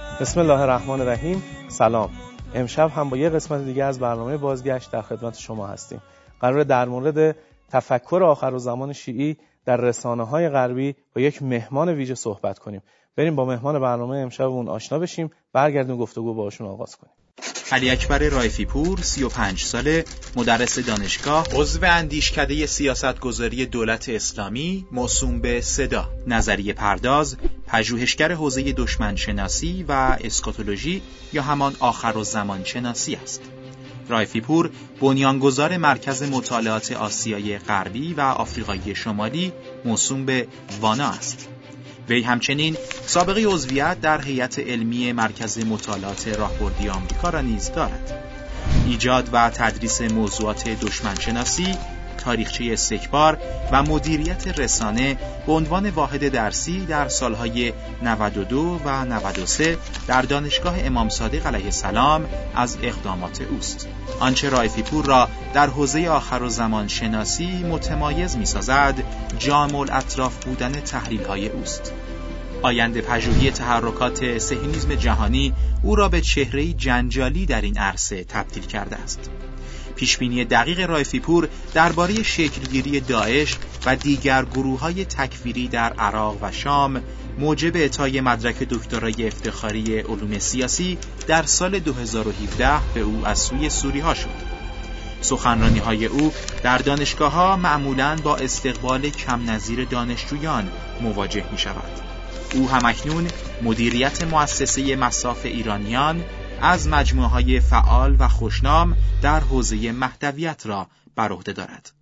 بسم الله الرحمن الرحیم. سلام. امشب هم با یه قسمت دیگه از برنامه بازگشت در خدمت شما هستیم. قراره در مورد تفکر آخرالزمان شیعی در رسانه‌های غربی با یک مهمان ویژه صحبت کنیم. بریم با مهمان برنامه امشبمون آشنا بشیم، برگردیم گفتگو باهاشون آغاز کنیم. علی اکبر رائفی پور، 35 ساله، مدرس دانشگاه، عضو اندیشکده سیاستگذاری دولت اسلامی، موسوم به صدا، نظریه پرداز، پژوهشگر حوزه دشمنشناسی و اسکاتولوژی یا همان آخرالزمان شناسی است. رائفی پور بنیانگذار مرکز مطالعات آسیای غربی و آفریقای شمالی موسوم به وانا است. وی همچنین سابقه عضویت در هیئت علمی مرکز مطالعات راهبردی آمریکا را نیز دارد. ایجاد و تدریس موضوعات دشمنشناسی، تاریخچه استکبار و مدیریت رسانه به عنوان واحد درسی در سالهای 92 و 93 در دانشگاه امام صادق علیه السلام از اقدامات اوست. آنچه رائفی پور را در حوزه آخرالزمان شناسی متمایز می‌سازد، جامع الاطراف بودن تحلیل‌های اوست. آینده پژوهی تحرکات صهیونیسم جهانی او را به چهره‌ای جنجالی در این عرصه تبدیل کرده است. پیشبینی دقیق رائفی پور درباره شکلگیری داعش و دیگر گروه‌های تکفیری در عراق و شام موجب اعطای مدرک دکترای افتخاری علوم سیاسی در سال 2017 به او از سوی سوری‌ها شد. سخنرانی‌های او در دانشگاه‌ها معمولاً با استقبال کم نظیر دانشجویان مواجه می‌شود. او همکنون مدیریت مؤسسه مصاف ایرانیان از مجموعه‌های فعال و خوشنام در حوزه مهدویت را بر عهده دارد.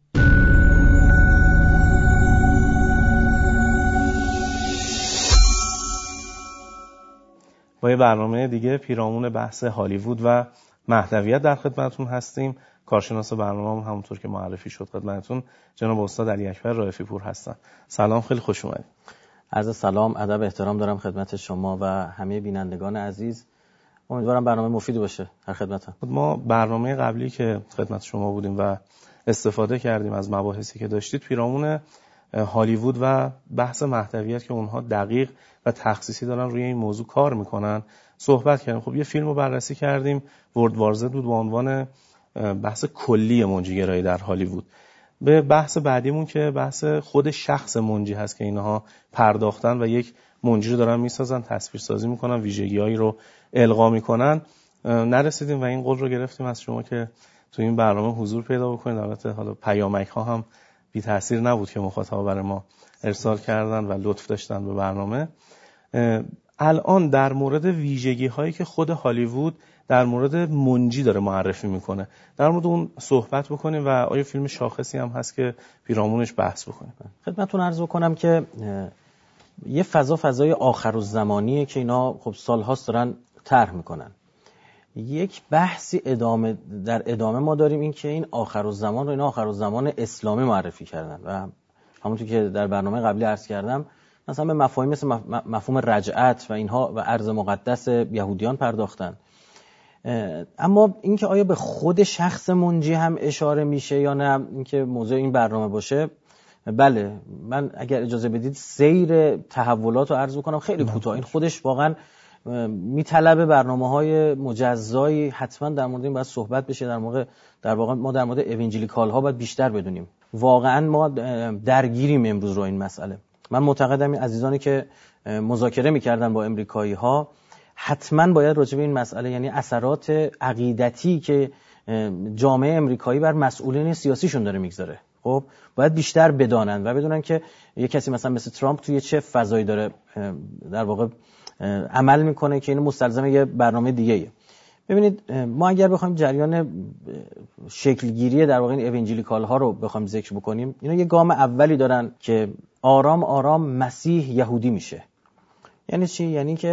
با یه برنامه دیگه پیرامون بحث هالیوود و مهدویت در خدمتتون هستیم. کارشناس برنامه هم همونطور که معرفی شد خدمتتون جناب استاد علی اکبر رائفی پور هستن. سلام، خیلی خوش اومدید. عرض سلام، ادب، احترام دارم خدمت شما و همه بینندگان عزیز. امیدوارم برنامه مفیدی باشه. در خدمتم. ما برنامه قبلی که خدمت شما بودیم و استفاده کردیم از مباحثی که داشتید پیرامون هالیوود و بحث مهدویت که اونها دقیق و تخصیصی دارن روی این موضوع کار میکنن صحبت کردیم. خب یه فیلم رو بررسی کردیم، ورلد وار زد بود، با عنوان بحث کلی منجیگرایی در هالیوود. به بحث بعدیمون که بحث خود شخص منجی هست که اینها پرداختن و یک منجی رو دارن میسازن، تصویرسازی میکنن، ویژگی‌هایی رو القا میکنن، نرسیدیم و این قول رو گرفتیم از شما که تو این برنامه حضور پیدا بکنید. البته حالا پیامک ها هم بی تاثیر نبود که مخاطبا برای ما ارسال کردن و لطف داشتن به برنامه. الان در مورد ویژگی هایی که خود هالیوود در مورد منجی داره معرفی میکنه در مورد اون صحبت بکنیم و آیا فیلم شاخصی هم هست که پیرامونش بحث بکنیم. خدمتتون عرض بکنم که یه فضای آخرالزمانیه که اینا خب سال‌هاست دارن طرح میکنن. یک بحثی در ادامه ما داریم، این که این آخرالزمان رو اینا آخرالزمان اسلامی معرفی کردن و همونطور که در برنامه قبلی عرض کردم مثلا به مفاهیم مثل مفهوم رجعت و اینها و ارض مقدس یهودیان پرداختن. اما اینکه آیا به خود شخص منجی هم اشاره میشه یا نه، اینکه موضوع این برنامه باشه، بله من اگر اجازه بدید سیر تحولات رو عرض کنم خیلی کوتاه. این خودش واقعا میطلبه برنامه‌های مجزایی، حتما در مورد این باید صحبت بشه. در واقع ما در مورد اوانجلیکال ها باید بیشتر بدونیم. واقعا ما درگیریم امروز رو این مسئله. من معتقدم این عزیزانی که مذاکره میکردن با امریکایی ها حتما باید راجع به این مسئله، یعنی اثرات عقیدتی که جامعه امریکایی بر مسئولین سیاسیشون داره میگذاره، خب باید بیشتر بدانن و بدونن که یک کسی مثل ترامپ توی چه فضایی داره در واقع عمل میکنه که این مستلزم یه برنامه دیگه‌ایه. ببینید ما اگر بخوایم جریان شکلگیری در واقع این اوانجلیکال ها رو بخوایم ذکر بکنیم، اینا یه گام اولی دارن که آرام آرام مسیح یهودی میشه. یعنی چی؟ یعنی که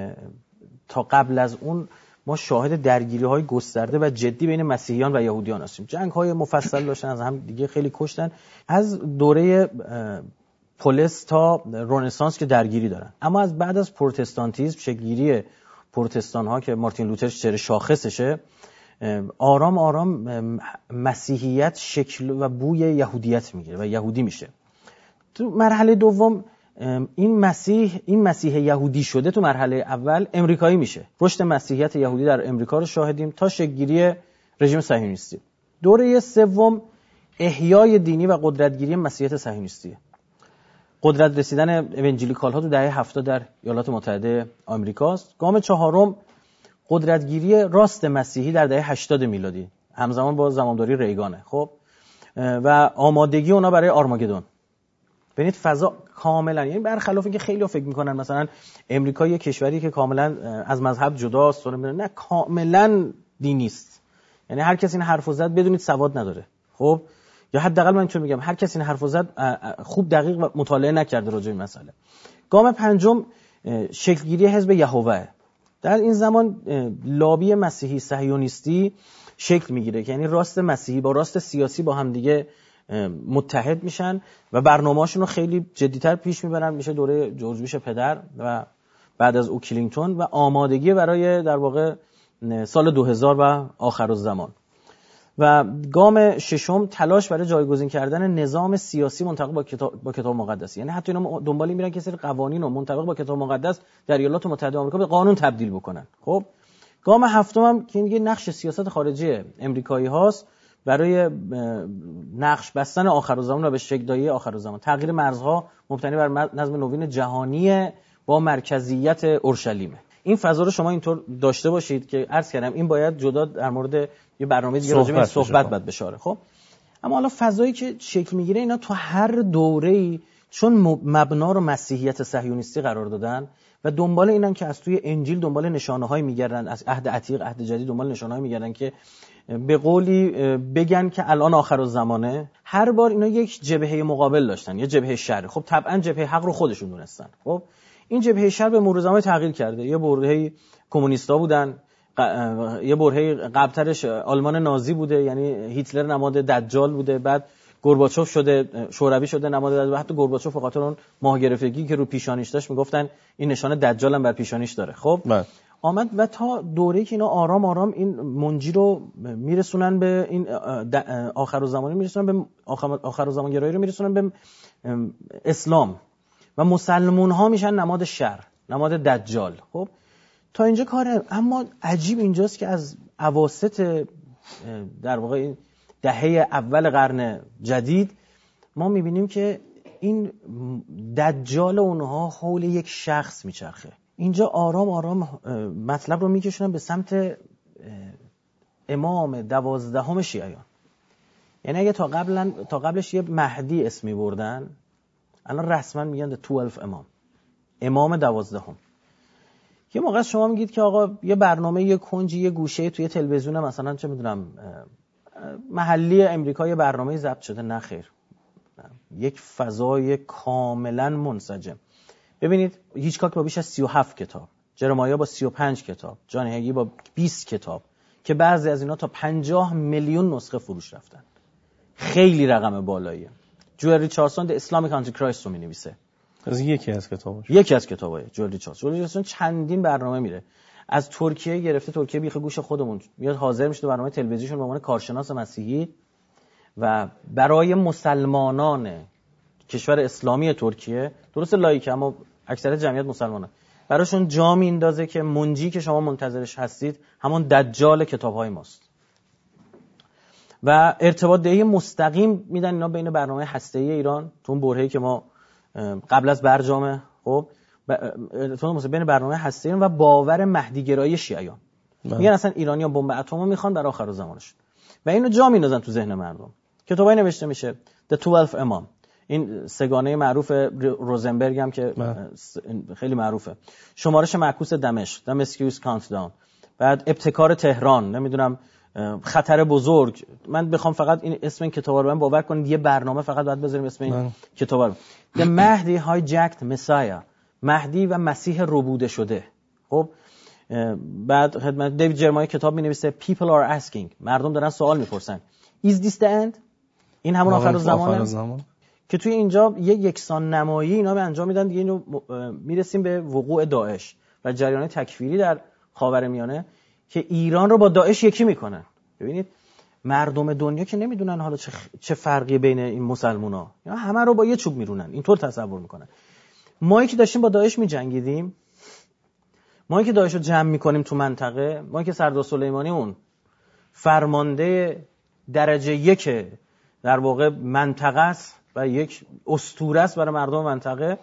تا قبل از اون ما شاهد درگیری‌های گسترده و جدی بین مسیحیان و یهودیان هستیم. جنگ‌های مفصل داشتن، از هم دیگه خیلی کشتن، از دوره پولس تا رنسانس که درگیری دارن. اما از بعد از پروتستانتیسم، شکلگیری پروتستان ها که مارتین لوتر چهره شاخصشه، آرام آرام مسیحیت شکل و بوی یهودیت میگیره و یهودی میشه. تو مرحله دوم این مسیح یهودی شده تو مرحله اول امریکایی میشه. رشد مسیحیت یهودی در امریکا رو شاهدیم تا شکل‌گیری رژیم صهیونیستی. دوره سوم احیای دینی و قدرتگیری مسیحیت صهیونیستی. قدرت رسیدن اونجیلیکال ها تو دهه 70 در ایالات متحده آمریکاست. گام چهارم قدرتگیری راست مسیحی در دهه 80 میلادی، همزمان با زمامداری ریگانه. خب و آمادگی اونا برای آرماگدون. ببینید فضا کاملا، یعنی برخلاف اینکه خیلی‌ها فکر میکنن مثلا امریکا یه کشوری که کاملا از مذهب جداست، نه کاملا دینی است. یعنی هر کسی این حرفو زد بدونید سواد نداره. خب یا حداقل من اینطور میگم هر کسی این حرفو زد خوب دقیق مطالعه نکرده راجع به این مسئله. گام پنجم شکلگیری حزب یهوه. در این زمان لابی مسیحی صهیونیستی شکل میگیره که یعنی راست مسیحی با راست سیاسی با هم دیگه متحد میشن و برنامه‌هاشون رو خیلی جدی‌تر پیش میبرن. میشه دوره جورج بوش پدر و بعد از او کلینتون و آمادگی برای در واقع سال 2000 و آخرالزمان. و گام ششم تلاش برای جایگزین کردن نظام سیاسی منطبق با کتاب مقدس. یعنی حتی اینا دنبال میرن که سری قوانین رو منطبق با کتاب مقدس در ایالات متحده آمریکا به قانون تبدیل بکنن. خب گام هفتم هم که دیگه نقش سیاست خارجی امریکایی هاست برای نقش بستن آخرالزمان و به شکل دهی آخرالزمان. تغییر مرزها مبتنی بر نظم نوین جهانی با مرکزیت اورشلیمه. این فضا رو شما اینطور داشته باشید که عرض کردم این باید جدا در مورد یه برنامه دیگه راجع به صحبت بعد بشه. خب اما حالا فضایی که شکل میگیره اینا تو هر دوره‌ای چون مبنا رو مسیحیت صهیونیستی قرار دادن و دنبال اینن که از توی انجیل دنبال نشانه‌هایی میگردن، از عهد عتیق عهد جدید دنبال نشانه‌هایی میگردن که به قولی بگن که الان آخرالزمانه. هر بار اینا یک جبهه مقابل داشتن، یه جبهه شر. خب طبعا جبهه حق رو خودشون دونستن. خب این جبهه شر به مرور زمان تغییر کرده. یه برهه کمونیستا بودن، یه برهه قبلترش آلمان نازی بوده، یعنی هیتلر نماد دجال بوده، بعد گورباچوف شده، شوروی شده نماد دجال، و حتی گورباچوف به خاطر اون ماه گرفتگی که رو پیشانیش داشت میگفتن این نشانه دجال هم بر پیشانیش داره. خب آمد و تا دوره‌ای که اینا آرام آرام این منجی رو میرسونن به این آخرالزمانی، میرسونن به آخرالزمانگرایی رو میرسونن به اسلام و مسلمون ها میشن نماد شر، نماد دجال. خب تا اینجا کاره. اما عجیب اینجاست که از اواسط در واقع دهه اول قرن جدید ما میبینیم که این دجال اونها حول یک شخص میچرخه. اینجا آرام آرام مطلب رو میکشونن به سمت امام 12 شیعیان. یعنی اگه تا قبلش یه مهدی اسمی بردن، الان رسما میگن 12 امام 12. یه موقع شما میگید که آقا یه برنامه یه کنجی یه گوشه توی تلویزیون مثلا چه میدونم محلی امریکا یه برنامه ضبط شده. نه خیر، یک فضای کاملا منسجم. ببینید هیچکاک با بیش از 37 کتاب، جرمایا با 35 کتاب، جان هگی با 20 کتاب که بعضی از اینا تا 50 میلیون نسخه فروش رفتن. خیلی رقم بالاییه. جوئل ریچاردسون د اسلامیک آنتیکرایست رو می‌نویسه. از یکی از کتابای جوئل ریچاردسون چندین برنامه میره. از ترکیه گرفته، ترکیه بیخ گوش خودمون میاد حاضر میشه تو برنامه تلویزیونشون به عنوان کارشناس مسیحی و برای مسلمانان کشور اسلامی ترکیه، درست لایکه اما اکثر جمعیت مسلمانه، براشون جا میندازه که منجی که شما منتظرش هستید همون دجال کتاب‌های ماست. و ارتباط دهی مستقیم میدن اینا بین برنامه هسته‌ای ایران تو اون برهه‌ای که ما قبل از برجامه، خب ارتباط بین برنامه هسته‌ای و باور مهدی‌گرایی شیعیان. میگن اصلا ایرانی‌ها بمب اتم میخوان برای آخرالزمانش و اینو جا میندازن تو ذهن مردم. کتابایی نوشته میشه The 12 Imam، این سگانه معروف روزنبرگ هم که خیلی معروفه، شمارش معکوس دمشق، دمسکیوس کانتداون، بعد ابتکار تهران، نمیدونم خطر بزرگ. من بخوام فقط این اسم این کتابا رو باور کنید یه برنامه فقط باید بذاریم اسم این کتابا رو. The Mahdi Hijacked Messiah، مهدی و مسیح ربوده شده. خب بعد خدمت دیوید جرمای کتاب می‌نویسه People are asking، مردم دارن سوال می‌پرسن Is this the end؟ این همون آخرالزمانه که توی اینجا یکسان نمایی اینا به انجام میدن دیگه. اینو میرسیم به وقوع داعش و جریان تکفیری در خاورمیانه که ایران رو با داعش یکی میکنن. ببینید مردم دنیا که نمیدونن حالا چه فرقی بین این مسلمونا، یا همه رو با یه چوب میرونن، اینطور تصور میکنن. ما که داشتیم با داعش می‌جنگیدیم، ما که داعش رو جمع می‌کنیم تو منطقه، ما که سردار سلیمانی اون فرمانده درجه 1 در واقع منطقه است و یک اسطوره است برای مردم منطقه،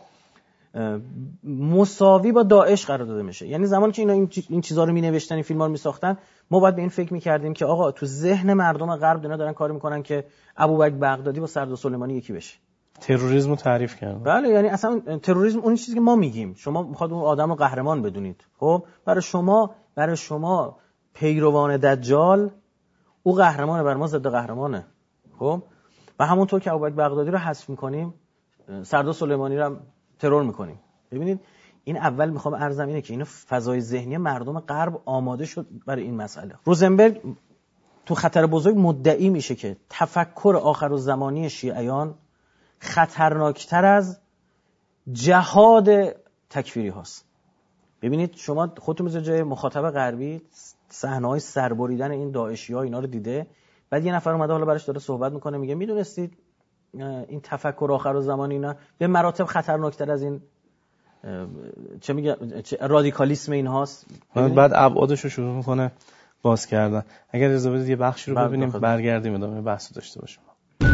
مساوی با داعش قرار داده میشه. یعنی زمانی که اینا این چیزا رو مینوشتن، این فیلم‌ها رو میساختن، ما باید به این فکر می‌کردیم که آقا تو ذهن مردم غرب اینا دارن کار می‌کنن که ابوبکر بغدادی با سردار سلیمانی یکی بشه. تروریسم رو تعریف کردن. بله، یعنی اصلا تروریسم اون چیزی که ما میگیم، شما میخواد اون آدم رو قهرمان بدونید. خب برای شما پیروان دجال او قهرمانه، بر ما ضد قهرمانه. خب و همونطور که ابوبکر بغدادی رو حذف می‌کنیم، سردار سلیمانی رو هم ترور می‌کنیم. ببینید این اول میخوام عرضم اینه که اینو فضای ذهنی مردم غرب آماده شد برای این مسئله. روزنبرگ تو خطر بزرگ مدعی میشه که تفکر آخرالزمانی شیعیان خطرناکتر از جهاد تکفیری هاست. ببینید شما خودتون میذارید جای مخاطب غربی، صحنه‌های سربریدن این داعشی‌ها اینا رو دیده، بعد یه نفر اومده حالا براش داره صحبت میکنه، میگه میدونستید این تفکر آخرالزمانی اینا به مراتب خطرناکتر از این چه میگه رادیکالیسم این هاست. بعد ابعادش رو شروع میکنه باز کردن. اگر اجازه بدید یه بخشی رو ببینیم برگردیم ادامه بحث رو داشته باشیم.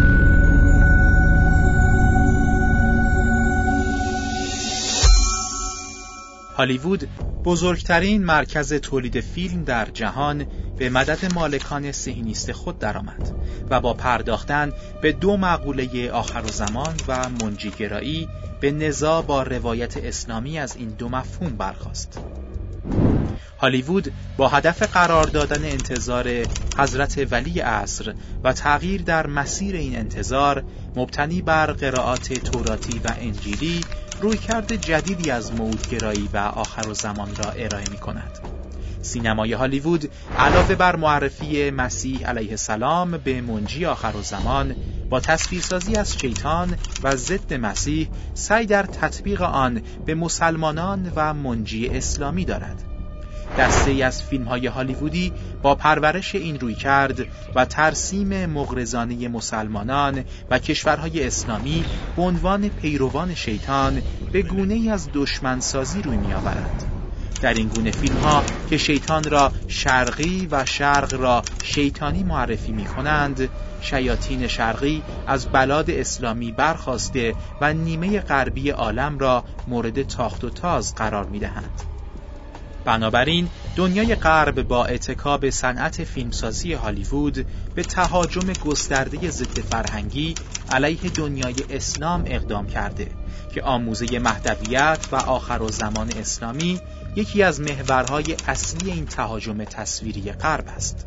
هالیوود بزرگترین مرکز تولید فیلم در جهان به مدد مالکان صهیونیست خود درآمد و با پرداختن به 2 مقوله آخرالزمان و منجیگرایی به نزاع با روایت اسلامی از این 2 مفهوم برخاست. هالیوود با هدف قرار دادن انتظار حضرت ولی عصر و تغییر در مسیر این انتظار مبتنی بر قرائات توراتی و انجیلی رویکرد جدیدی از موعودگرایی و آخرالزمان را ارائه می‌کند. سینمای هالیوود علاوه بر معرفی مسیح علیه السلام به منجی آخرالزمان، با تصویرسازی از شیطان و ضد مسیح سعی در تطبیق آن به مسلمانان و منجی اسلامی دارد. دسته‌ای از فیلم‌های هالیوودی با پرورش این رویکرد و ترسیم مغرضانه مسلمانان و کشورهای اسلامی به عنوان پیروان شیطان به گونه‌ای از دشمنسازی روی می‌آورد. در این گونه فیلم‌ها که شیطان را شرقی و شرق را شیطانی معرفی می‌کنند، شیاطین شرقی از بلاد اسلامی برخاسته و نیمه غربی عالم را مورد تاخت و تاز قرار می‌دهند. بنابراین دنیای غرب با اتکا به صنعت فیلمسازی هالیوود به تهاجم گسترده ضد فرهنگی علیه دنیای اسلام اقدام کرده که آموزه مهدویت و آخرالزمان اسلامی یکی از محورهای اصلی این تهاجم تصویری غرب است.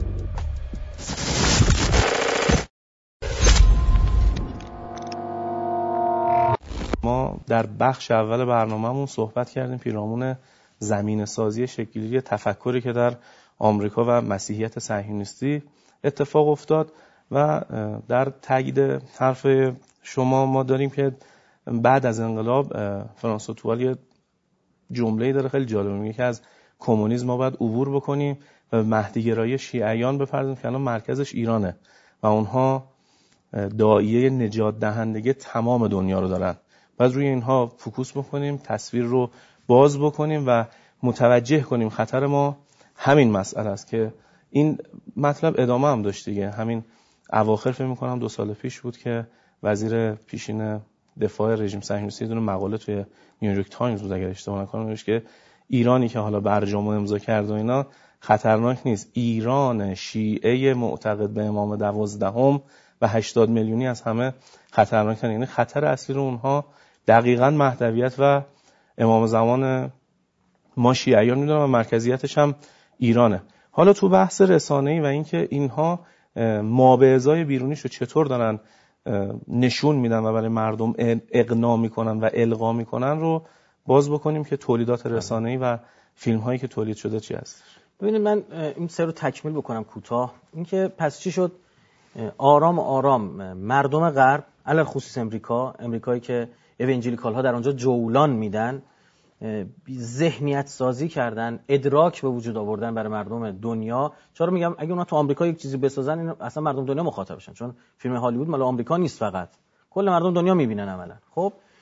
ما در بخش اول برنامه‌مون صحبت کردیم پیرامون زمین سازی شکلی تفکری که در آمریکا و مسیحیت صهیونیستی اتفاق افتاد و در تایید حرف شما ما داریم که بعد از انقلاب فرانسوا توال یه جمله‌ای داره خیلی جالبه، میگه که از کمونیسم ما باید عبور بکنیم و مهدی‌گرایی شیعیان بپردازیم که الان مرکزش ایرانه و اونها داعیه نجات دهندگی تمام دنیا رو دارن. بعد روی اینها فوکوس بکنیم، تصویر رو باز بکنیم و متوجه کنیم خطر ما همین مسئله است که این مطلب ادامه هم داشت دیگه. همین اواخر فکر می‌کنم 2 سال پیش بود که وزیر پیشین دفاع رژیم صهیونیستی دونه مقاله توی نیویورک تایمز بود اگر اشتباه نکنم، نوشت که ایرانی که حالا برجام امضا کرد و اینا خطرناک نیست، ایران شیعه معتقد به امام 12 و 80 میلیونی از همه خطرناکن. یعنی خطر اصلی رو اونها دقیقاً مهدویت و امام زمان ما شیعیان میدونن و مرکزیتش هم ایرانه. حالا تو بحث رسانه‌ای و اینکه اینها ما به ازای بیرونیشو چطور دارن نشون میدن و برای مردم اقناع میکنن و القا میکنن رو باز بکنیم که تولیدات رسانه‌ای و فیلم‌هایی که تولید شده چی هست. ببینید من این سه رو تکمیل بکنم کوتاه. اینکه پس چی شد؟ آرام مردم غرب، علل خصوص امریکایی که اونجلیکال ها در اونجا جولان میدن، ذهنیت سازی کردن، ادراک به وجود آوردن برای مردم دنیا. چرا میگم اگه اونا تو آمریکا یک چیزی بسازن این اصلا مردم دنیا مخاطبشن، چون فیلم هالیوود مال آمریکا نیست، فقط کل مردم دنیا میبینن عملا. خب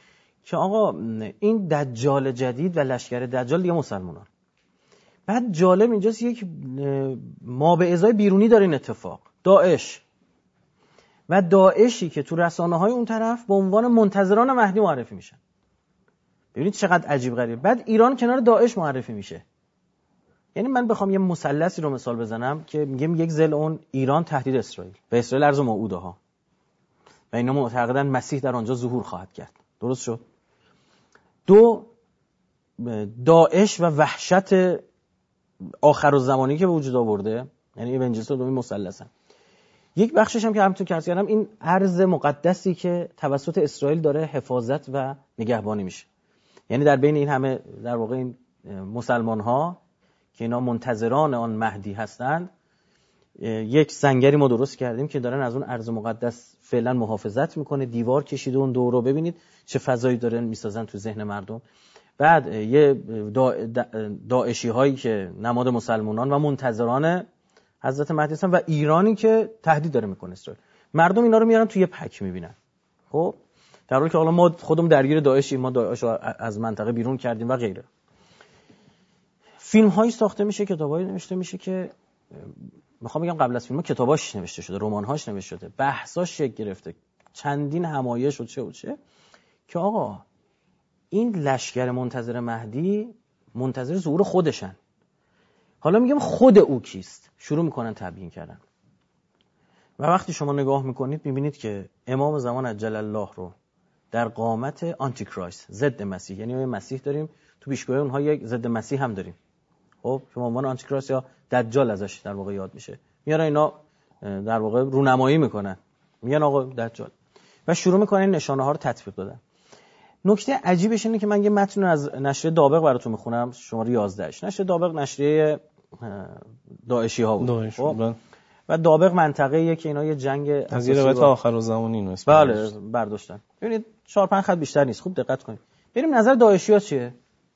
که آقا این دجال جدید و لشکر دجال دیگه مسلمانان. بعد جالب اینجاست یک ما به ازای بیرونی داره این اتفاق، داعش و داعشی که تو رسانه‌های اون طرف به عنوان منتظران مهدی معرفی میشن. ببینید چقدر عجیب غریب. بعد ایران کنار داعش معرفی میشه. یعنی من بخوام یه مثلثی رو مثال بزنم که میگم یک ضلع اون ایران تهدید اسرائیل و اسرائیل ارض موعوده ها و اینا معتقدن مسیح در آنجا ظهور خواهد کرد. درست شد؟ دو، داعش و وحشت آخرالزمانی که به وجود آورده، یعنی ایونجلز دومی مثلثن. یک بخشش هم که همونطور که عرض کردم این ارض مقدسی که توسط اسرائیل داره حفاظت و نگهبانی میشه. یعنی در بین این همه در واقع این مسلمان ها که اینا منتظران آن مهدی هستند، یک سنگری ما درست کردیم که دارن از اون ارض مقدس فعلا محافظت میکنه، دیوار کشیده اون دور رو. ببینید چه فضایی دارن میسازن تو ذهن مردم. بعد یه داعشی هایی که نماد مسلمانان و منتظران حضرت مهدی هستن و ایرانی که تهدید داره میکنه اسرائیل. مردم اینا رو میارن توی پک میبینن. خب در حالی که حالا ما خودمون درگیر داعشیم، ما داعش رو از منطقه بیرون کردیم و غیره. فیلم هایی ساخته میشه، کتابایی نوشته میشه که میخوام بگم قبل از فیلم ها کتاباش نوشته شده، رمان‌هاش نوشته شده، بحثاش شکل گرفته، چندین همایش و چه که آقا این لشکر منتظر مهدی منتظر ظهور خودشن. حالا میگم خود او کیست؟ شروع میکنن تبیین کردن. و وقتی شما نگاه میکنید میبینید که امام زمان عجل الله رو در قامت آنتی کرایست، ضد مسیح، یعنی مسیح داریم تو پیشگویی اونها یک ضد مسیح هم داریم. خب به عنوان آنتی کرایست یا دجال ازش در واقع یاد میشه. میارن اینا در واقع رونمایی میکنن، میگن آقا دجال و شروع میکنن نشانه ها رو تطبیق دادن. نکته عجیبش اینه که من یه متن از نشریه دابق براتون میخونم، شماره 11. نشریه دابق نشریه داعشی ها بود. خب و دابق منطقه‌ایه که اینا یه جنگ از یه روایت آخرالزمانی اینو اسم بله برداشتن. ببینید 4-5 خط بیشتر نیست. خوب دقت کنید. بریم نظر داعشی‌ها چیه؟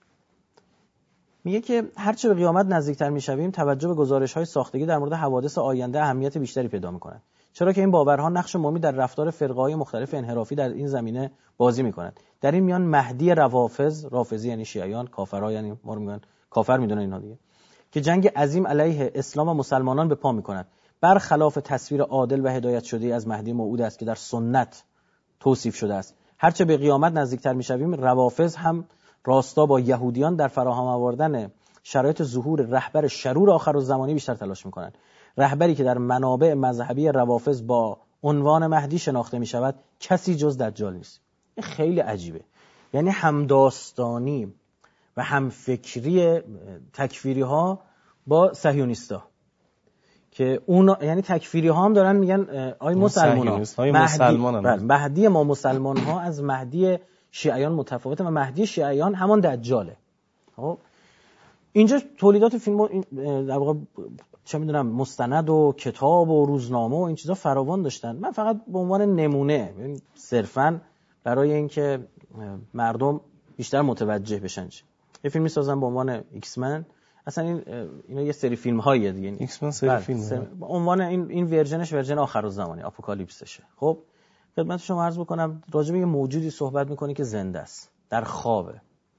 میگه که هرچه به قیامت نزدیکتر میشویم توجه به گزارش‌های ساختگی در مورد حوادث آینده اهمیت بیشتری پیدا می‌کند. چرا که این باورها نقش مهمی در رفتار فرقه‌های مختلف انحرافی در این زمینه بازی می‌کنند. در این میان مهدی روافض، رافضی یعنی شیعیان، کافرها یعنی ما رو میگن کافر میدونن اینها دیگه، که جنگ عظیم علیه اسلام و مسلمانان به پا می‌کند. برخلاف تصویر عادل و هدایت شده از مهدی موعود است که در سنت توصیف شده است. هرچه به قیامت نزدیکتر می‌شویم روافض هم راستا با یهودیان در فراهم آوردن شرایط ظهور رهبر شرور آخرالزمانی بیشتر تلاش می‌کنند. رهبری که در منابع مذهبی روافض با عنوان مهدی شناخته می‌شود کسی جز دجال نیست. این خیلی عجیبه. یعنی همداستانی و همفکری تکفیری‌ها با صهیونیستا که اون یعنی تکفیری‌ها هم دارن میگن آی مسلمان‌ها مهدی ما مسلمان‌ها از مهدی شیعیان متفاوته و مهدی شیعیان همان دجاله. خب اینجا تولیدات فیلم در واقع چه میدونم مستند و کتاب و روزنامه و این چیزا فراوان داشتن. من فقط به عنوان نمونه صرفاً برای اینکه مردم بیشتر متوجه بشن یه فیلمی سازن به عنوان ایکس من. اصلا اینا یه سری فیلم هاییه دیگه. ایکس من سری فیلم به عنوان این ورژنش ورژن آخرالزمانی اپوکالیپسشه. خب خدمت شما عرض بکنم راجع به یه موجودی صحبت می‌کنی که زنده است، در خوابه،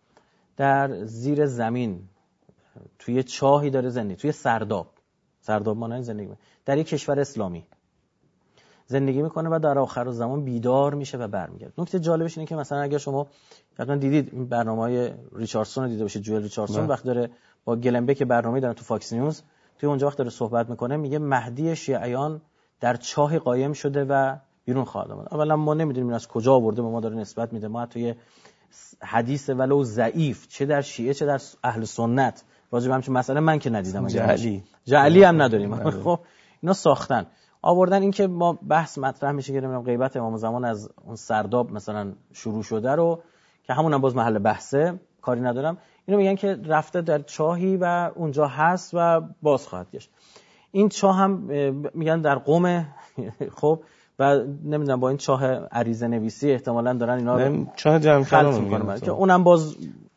در زیر زمین توی چاهی داره زندگی، توی سرداب مانند زندگی می‌کنه، در یک کشور اسلامی زندگی می‌کنه و در آخرالزمان بیدار میشه و برمیگرده. نکته جالبش اینه که مثلا اگر شما حتما دیدید این برنامه‌های ریچاردسون رو دیده باشید، جوئل ریچاردسون وقت داره با گلنبک برنامه‌ای داره تو فاکس نیوز، توی اونجا وقت داره صحبت می‌کنه میگه مهدی شیعیان در چاهی قایم شده و بیرون خواهد آمد. اولا ما نمیدونیم این از کجا آورده، به ما داره نسبت میده. ما توی حدیث ولو ضعیف چه در شیعه چه در اهل سنت راجع به همچین مسئله من که ندیدم. جعلی هم نداریم. خب اینا ساختن آوردن. این که ما بحث مطرح میشه که نمیدونم غیبت امام زمان از اون سرداب مثلا شروع شده رو که همون هم باز محل بحثه، کاری ندارم. اینو میگن که رفته در چاهی و اونجا هست و باز خواهد گشت. این چاه هم میگن در قم. خب و نمیدونم با این چاه عریضه نویسی احتمالاً دارن اینا رو چاه جمع کردن که اونم باز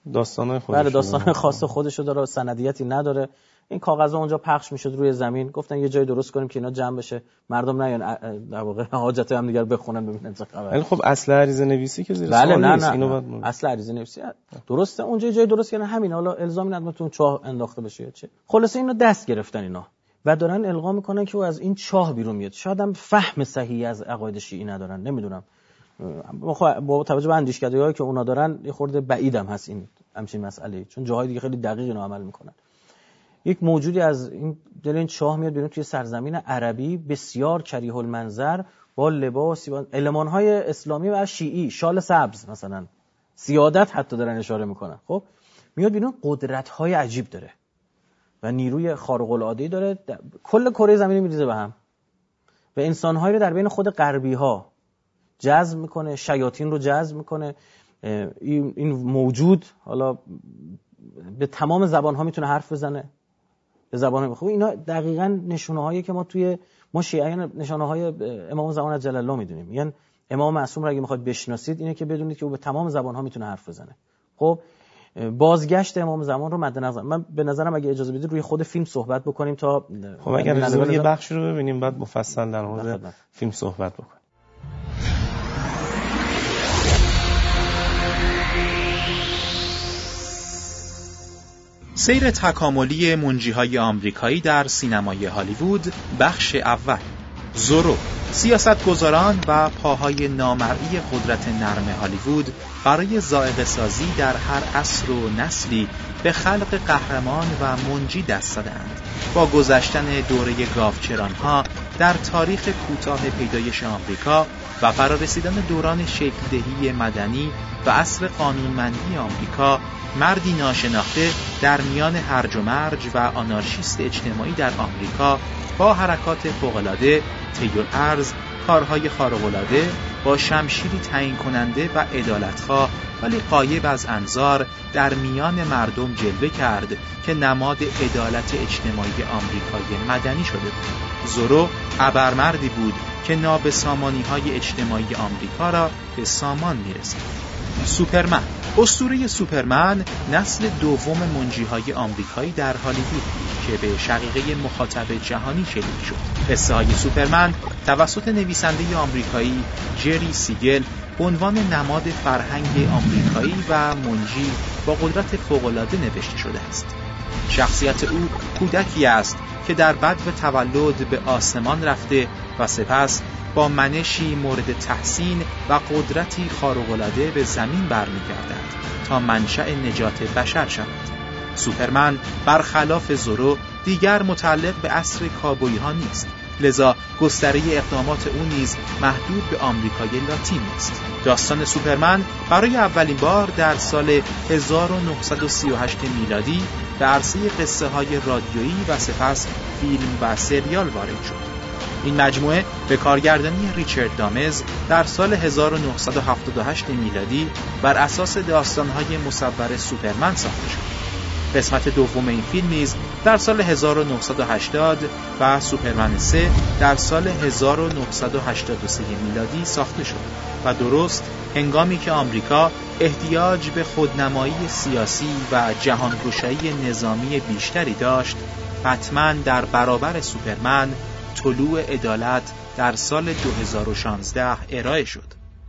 داستانای خودش. بله داستان خاص خودشو داره، سندیتی نداره. این کاغذها اونجا پخش میشد روی زمین، گفتن یه جای درست کنیم که اینا جمع بشه، مردم نیان در واقع حاجت هم دیگه بخونن ببینن چه خبره. ولی خب اصل عریضه نویسی که زیر بله سوال نیست. اینو بعد اصل عریضه نویسی درسته، اونجا جای درست کردن، همین. حالا الزامی نداره تو چاه انداخته بشه یا چه. خلاصه اینو دست گرفتن اینا و دارن القا میکنن که او از این چاه بیرون میاد. شاید هم فهم صحیحی از عقاید شیعی ندارن، نمیدونم. با توجه به اندیشکده‌هایی که اونا دارن یه خورده بعیدم هست این همچین مسئله، چون جاهای دیگه خیلی دقیق اینو عمل میکنن. یک موجودی از این دل این چاه میاد بیرون توی سرزمین عربی بسیار کریه المنظر، با لباسی، با المان‌های اسلامی و شیعی، شال سبز مثلا، سیادت حتی دارن اشاره میکنن. خب میاد بیرون، قدرت‌های عجیب داره و نیروی خارق‌العاده‌ای داره، کل کره زمین میریزه به هم و انسان‌هایی رو در بین خود غربی‌ها جذب میکنه، شیاطین رو جذب میکنه. این موجود حالا به تمام زبان‌ها میتونه حرف بزنه، به زبان خوب. اینا دقیقاً نشونه‌هایی که ما شیعیان نشانه‌های امام زمان عجل الله میدونیم. یعنی امام معصوم رو اگه میخواید بشناسید اینه که بدونید که او به تمام زبان‌ها میتونه حرف بزنه. خب بازگشت امام زمان رو مد نظر، من به نظرم اگه اجازه بدید روی خود فیلم صحبت بکنیم تا خب اگر اجازه بدید یه بخشی رو ببینیم بعد مفصل در مورد فیلم صحبت بکنیم. سیر تکاملی منجی‌های آمریکایی در سینمای هالیوود، بخش اول. زورو. سیاستگزاران و پاهای نامرئی قدرت نرم هالیوود برای ذائقه سازی در هر عصر و نسلی به خلق قهرمان و منجی دست زدند. با گذشتن دوره گاوچران‌ها در تاریخ کوتاه پیدایش آمریکا و فرارسیدن دوران شکل‌دهی مدنی و عصر قانونمندی آمریکا، مردی ناشناخته در میان هرج و مرج و آنارشیست اجتماعی در آمریکا با حرکات فوق‌العاده، طی الارض، کارهای خارق‌العاده، با شمشیری تعیین کننده و عدالتخواه ولی غایب از انظار در میان مردم جلوه کرد که نماد عدالت اجتماعی آمریکای مدنی شده بود. زورو ابرمردی بود که نابسامانی‌های اجتماعی آمریکا را به سامان می‌رساند. سوپرمن. اسطوره سوپرمن نسل دوم منجی‌های آمریکایی در هالیوود که به شقیقه مخاطب جهانی شلیک شد. قصه‌های سوپرمن توسط نویسنده آمریکایی جری سیگل به عنوان نماد فرهنگ آمریکایی و منجی با قدرت فوق‌العاده نوشته شده است. شخصیت او کودکی است که در بدو تولد به آسمان رفته و سپس با منشی مورد تحسین و قدرتی خارق‌العاده به زمین برمیگردد تا منشأ نجات بشر شود. سوپرمن برخلاف زورو دیگر متعلق به عصر کابویی ها نیست، لذا گستره اقدامات او نیز محدود به آمریکای لاتین است. داستان سوپرمن برای اولین بار در سال 1938 میلادی به عرصه قصه های رادیویی و سپس فیلم و سریال وارد شد. این مجموعه به کارگردانی ریچارد دامز در سال 1978 میلادی بر اساس داستان‌های مصور سوپرمن ساخته شد. قسمت دوم این فیلم نیز در سال 1980 و سوپرمن 3 در سال 1983 میلادی ساخته شد و درست هنگامی که آمریکا احتیاج به خودنمایی سیاسی و جهانگشایی نظامی بیشتری داشت، حتما در برابر سوپرمن طلوع عدالت در سال 2016 ارائه شد.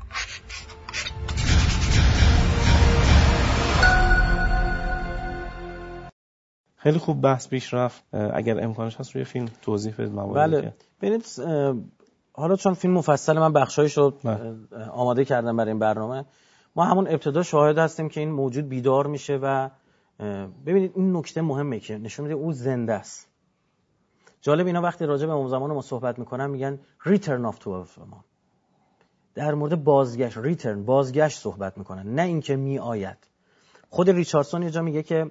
خیلی خوب بحث پیش رفت. اگر امکانش هست روی فیلم توضیح بدید مواردی. بله ببینید، حالا چون فیلم مفصل من بخشایش رو آماده کردم برای این برنامه، ما همون ابتدا شاهد هستیم که این موجود بیدار میشه و ببینید این نکته مهمه که نشون میده او زنده است. جالب اینا وقتی راجع به امام زمان ما صحبت میکنن میگن return of to امام، در مورد بازگشت، ریترن، بازگشت صحبت میکنن، نه اینکه میآید. خود ریچاردسون یه جا میگه که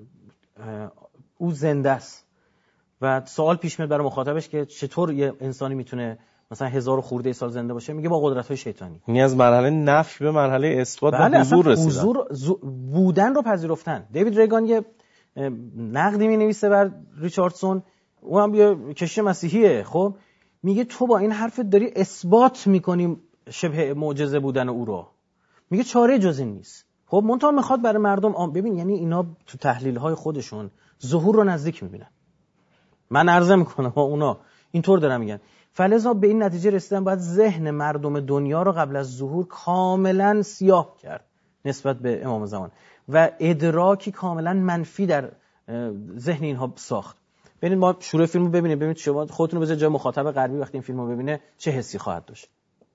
او زنده است و سوال پیش میاد برای مخاطبش که چطور یه انسانی میتونه مثلا 1000 خورده سال زنده باشه؟ میگه با قدرت‌های شیطانی. یعنی از مرحله نفی به مرحله اثبات و حضور رسیدن. بودن رو پذیرفتن. دیوید ریگان یه نقدی مینویسه بر ریچاردسون، او هم یه کشیش مسیحیه. خب میگه تو با این حرفت داری اثبات میکنی شبه معجزه بودن او رو. میگه چاره جز این نیست. خب منتها میخواد برای مردم ببین، یعنی اینا تو تحلیل‌های خودشون ظهور رو نزدیک میبینن. من عرض میکنم اونا اینطور دارن میگن، فلذا به این نتیجه رسیدن باید ذهن مردم دنیا رو قبل از ظهور کاملا سیاه کرد نسبت به امام زمان و ادراکی کاملا منفی در ذهن اینها ساخت. ببینید ما شروع فیلم رو ببینید شما خودتون رو بذارید جای مخاطب غربی وقتی این فیلم رو ببینه چه حسی خواهد داشت.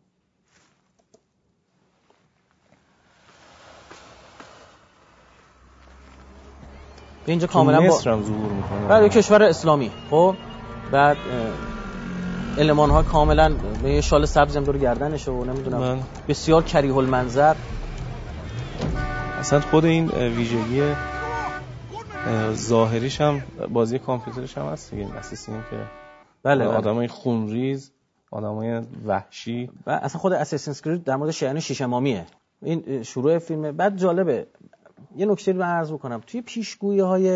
اینجا کاملا با مصر هم ظهور میکنه، بعد کشور اسلامی. خب بعد المان ها کاملا به یه شال سبزی هم دور گردنشه و نمیدونم بسیار کریه المنظر. اصلا خود این ویژگی ظاهریش هم بازی کامپیوترش هم هست دیگه، اساسی این که بله آدمای خونریز، آدمای وحشی. و اصلا خود اساسینز کرید در مورد شیعیان شیش امامیه این شروع فیلمه. بعد جالبه یه نکته رو عرض بکنم، توی پیشگویی‌های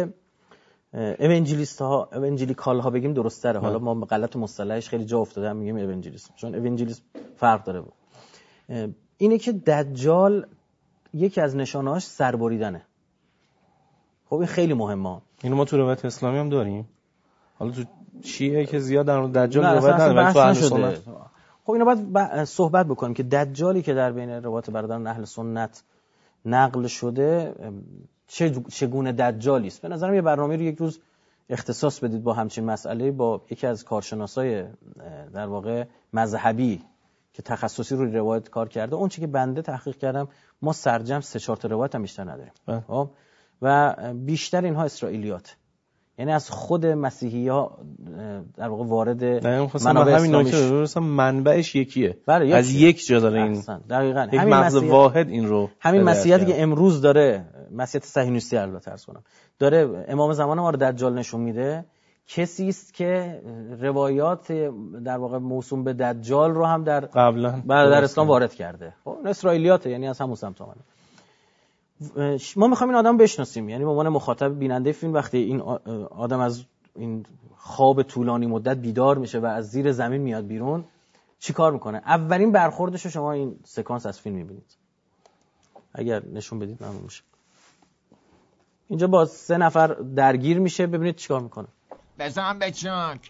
اونجلیکال ها بگیم درست تره، حالا ما غلط مصطلحش خیلی جا افتاده هم میگیم اونجلیسم، چون اونجلیسم فرق داره. اینه که دجال یکی از نشانه‌هاش سربریدنه. خب این خیلی مهمه. اینو ما تو روایت اسلامی هم داریم. حالا تو شیعه که زیاد در مورد دجال روایت نداره، تو اهل سنت خب اینا باید صحبت بکنیم که دجالی که در بین روایت برادران اهل سنت نقل شده چگونه دجالی است. به نظرم یه برنامه رو یک روز اختصاص بدید با همچین مسئله، با یکی از کارشناسای در واقع مذهبی که تخصصی روی روایت کار کرده. اون چیزی که بنده تحقیق کردم ما سرجم 3-4 تا روایت هم بیشتر نداریم. خب و بیشتر اینها اسرائیلیات، یعنی از خود مسیحی‌ها در واقع وارد منابع اسلامی شده. منبعش یکیه، بله از یک جا داره این دقیقاً یک مغز واحد این رو همین مسیحیتی که امروز داره، مسیحیت صهیونیستی البته عرض کنم، داره امام زمان ما رو دجال نشون میده. کسی است که روایات در واقع موسوم به دجال رو هم در قبلا در اسلام وارد کرده. خب اسرائیلیاته، یعنی از همون سمت اومده. ما میخوایم این آدم بشناسیم، یعنی به عنوان مخاطب بیننده فیلم وقتی این آدم از این خواب طولانی مدت بیدار میشه و از زیر زمین میاد بیرون چی کار میکنه؟ اولین برخوردش رو شما این سکانس از فیلم میبینید. اگر نشون بدید ممنون میشه. اینجا با 3 نفر درگیر میشه، ببینید چیکار میکنه. بزن بچانک.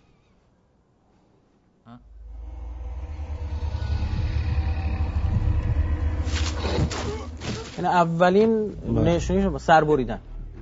این اولین نشونیش سربریدن.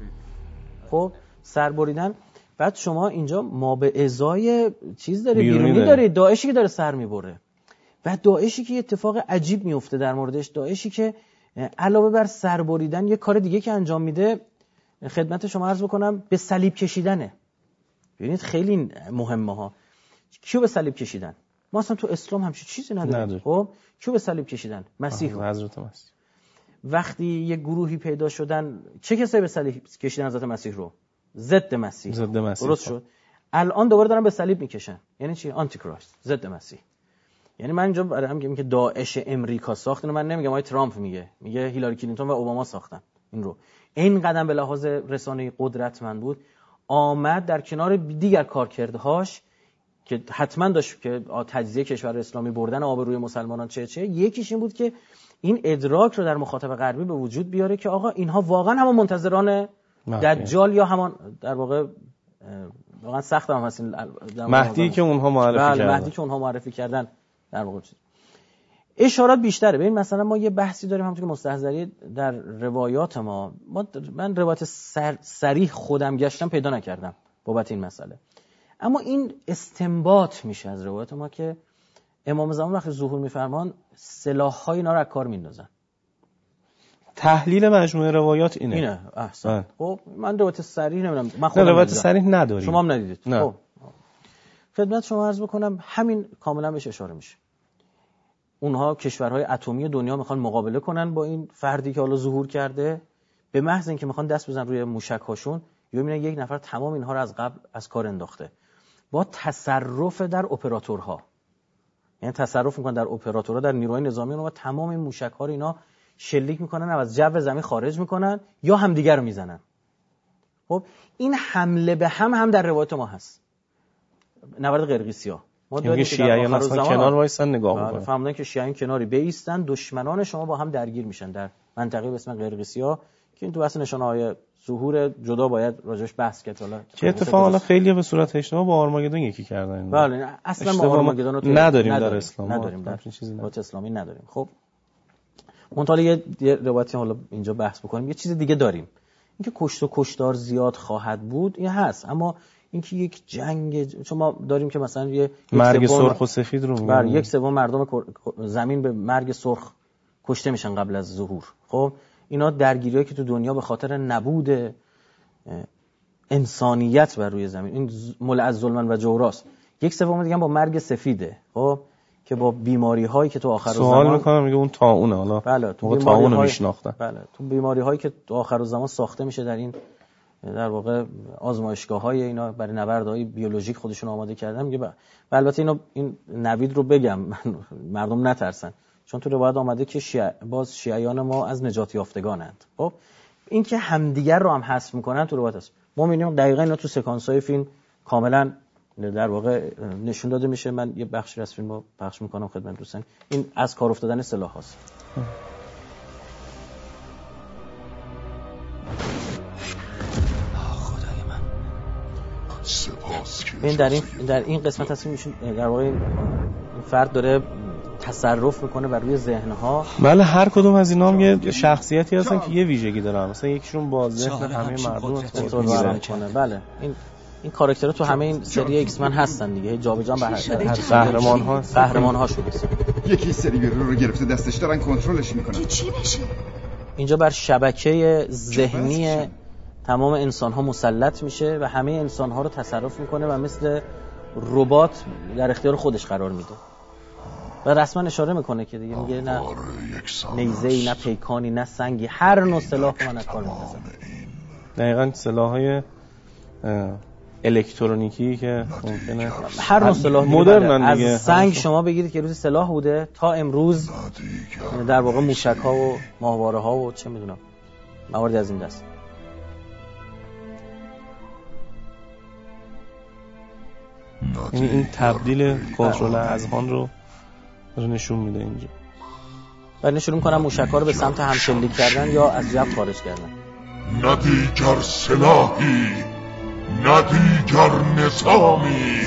خب سربریدن. بعد شما اینجا ما به ازای چیز داره، بیرونی داره، داعشی که داره سر میبره. و داعشی که اتفاق عجیب میفته در موردش، داعشی که علاوه بر سربریدن یه کار دیگه که انجام میده خدمت شما عرض بکنم، به صلیب کشیدنه. ببینید خیلی مهمه ها. کیو به صلیب کشیدن؟ ما اصلا تو اسلام همچین چیزی نداریم. خب کیو به صلیب کشیدن؟ مسیح رو. حضرت مسیح. وقتی یه گروهی پیدا شدن، چه کسایی به صلیب کشیدن حضرت مسیح رو؟ ضد مسیح. درست شد. الان دوباره دارن به صلیب میکشن. یعنی چی؟ آنتی کرایست، ضد مسیح. یعنی من اینجا برای هم میگم که داعش امریکا ساخت، من نمیگم آقای ترامپ میگه هیلاری کلینتون و اوباما ساختن این رو. این قدم به لحاظ رسانه‌ای قدرتمند بود، آمد در کنار دیگر کارکردهاش که حتما داشت که تجزیه کشور اسلامی، بردن آبروی مسلمانان چه یکیش این بود که این ادراک رو در مخاطب غربی به وجود بیاره که آقا اینها واقعا همون منتظران دجال یا همون در واقع واقعا سخت هم هستین مهدی که اونها معرفی کردن. مهدی که اونها معرفی کردن در واقع اشارات بیشتره. ببین مثلا ما یه بحثی داریم همونطور که مستحضری در روایات من روایت صریح خودم گشتم پیدا نکردم بابت این مسئله، اما این استنباط میشه از روایات ما که امام زمان وقتی ظهور میفرمان سلاح‌های اینا رو از کار میندازن. تحلیل مجموعه روایات اینه. احسن. خب من روایت صریح نمیدونم، من خودم روایت صریح نداریم، شما هم ندیدید. خب خدمت شما عرض بکنم همین کاملا بهش اشاره میشه. اونها کشورهای اتمی دنیا میخوان مقابله کنن با این فردی که حالا ظهور کرده، به محض اینکه میخوان دست بزنن روی موشک‌هاشون یا میبینن یک نفر تمام اینها رو از قبل از کار انداخته، با تصرف در اپراتورها، یعنی تصرف میکنن در اپراتورها، در نیروهای نظامی اونها، و تمام این موشک‌ها رو اینا شلیک میکنن و از جو زمین خارج میکنن یا همدیگر رو میزنن. خب این حمله به هم در روایت ما هست. نبرد قرقیسیا ما داریم که شیعیان اصلا کنار وایسن نگاه میکنن، فهمیدن که شیعیان کناری بایستن، دشمنان شما با هم درگیر میشن در منطقه‌ای به اسم قرقیسیا که این تو بحث نشانه‌های ظهور جدا باید راجعش بحث کرد. حالا که اتفاقا خیلی به صورت اشتباه با آرماگدون یکی کردن. بله اصلا ما آرماگدون رو نداریم در اسلام، نداریم در روایت اسلامی نداریم. خب منتها یه روایتی حالا اینجا بحث بکنیم. یه چیز دیگه داریم، اینکه کشت و کشتار زیاد خواهد بود این هست، اما اینکه یک جنگ، چون ما داریم که مثلا یه مرگ سرخ و سفید رو میگن، بر 1/3 مردم زمین به مرگ سرخ کشته میشن قبل از ظهور. خب اینا درگیریایی که تو دنیا به خاطر نبود انسانیت بر روی زمین، این ملع ظلم و جوراست. 1/3 دیگه با مرگ سفیده، خب که با بیماری هایی که تو آخر الزمان سوال میکنم میگه اون طاعونه، حالا بله تو طاعون رو میشناختن. بله تو بیماری هایی که تو آخر الزمان ساخته میشه در این در واقع آزمایشگاه‌های اینا برای نبردهای بیولوژیک خودشون آماده کردن. میگه البته این نوید رو بگم مردم نترسن، چون تو روایت آمده که شیعیان ما از نجات یافتگانند. خب این که همدیگر رو هم حذف میکنن تو روایت است. ما می‌بینیم دقیقاً اینا تو سکانس‌های فیلم کاملاً در واقع نشون داده میشه. من یه بخشی از فیلم رو پخش میکنم خدمت دوستان. این از کار افتادن سلاح هاست. خدای من سپاس که این در این قسمت هست میشون در واقع این فرد داره تصرف میکنه بر روی ذهنها. بله هر کدوم از اینا هم یه شخصیتی هستن که یه ویژگی دارن. مثلا یکیشون با ذهن همه مردم ارتباط میکنه. بله این کاراکترها تو همه این سری ایکس من هستن دیگه، جابجا به هر قهرمان ها شده. یکی سری رو گرفته دستش دارن کنترلش میکنن. چی بشه؟ اینجا بر شبکه ذهنی تمام انسان ها مسلط میشه و همه انسان ها رو تصرف میکنه و مثل ربات در اختیار خودش قرار میده و رسما اشاره میکنه که دیگه میگه نه نیزه‌ای، نه پیکانی، نه سنگی، هر نوع سلاح من از کار میندازم. دقیقاً سلاح‌های الکترونیکی که ممکنه هر نوع سلاح مدرن دیگه، از سنگ شما بگیرید که روز سلاح بوده تا امروز در واقع موشک‌ها و ماهواره‌ها و چه میدونم مواردی از این دست. این تبدیل کنترل اذهان رو نشون میده اینجا. و نشون می‌کنم موشک‌ها رو به سمت همشلیک کردن یا از جبهه خارج کردن. نه دیگر سلاحی، نه دیگر نظامی،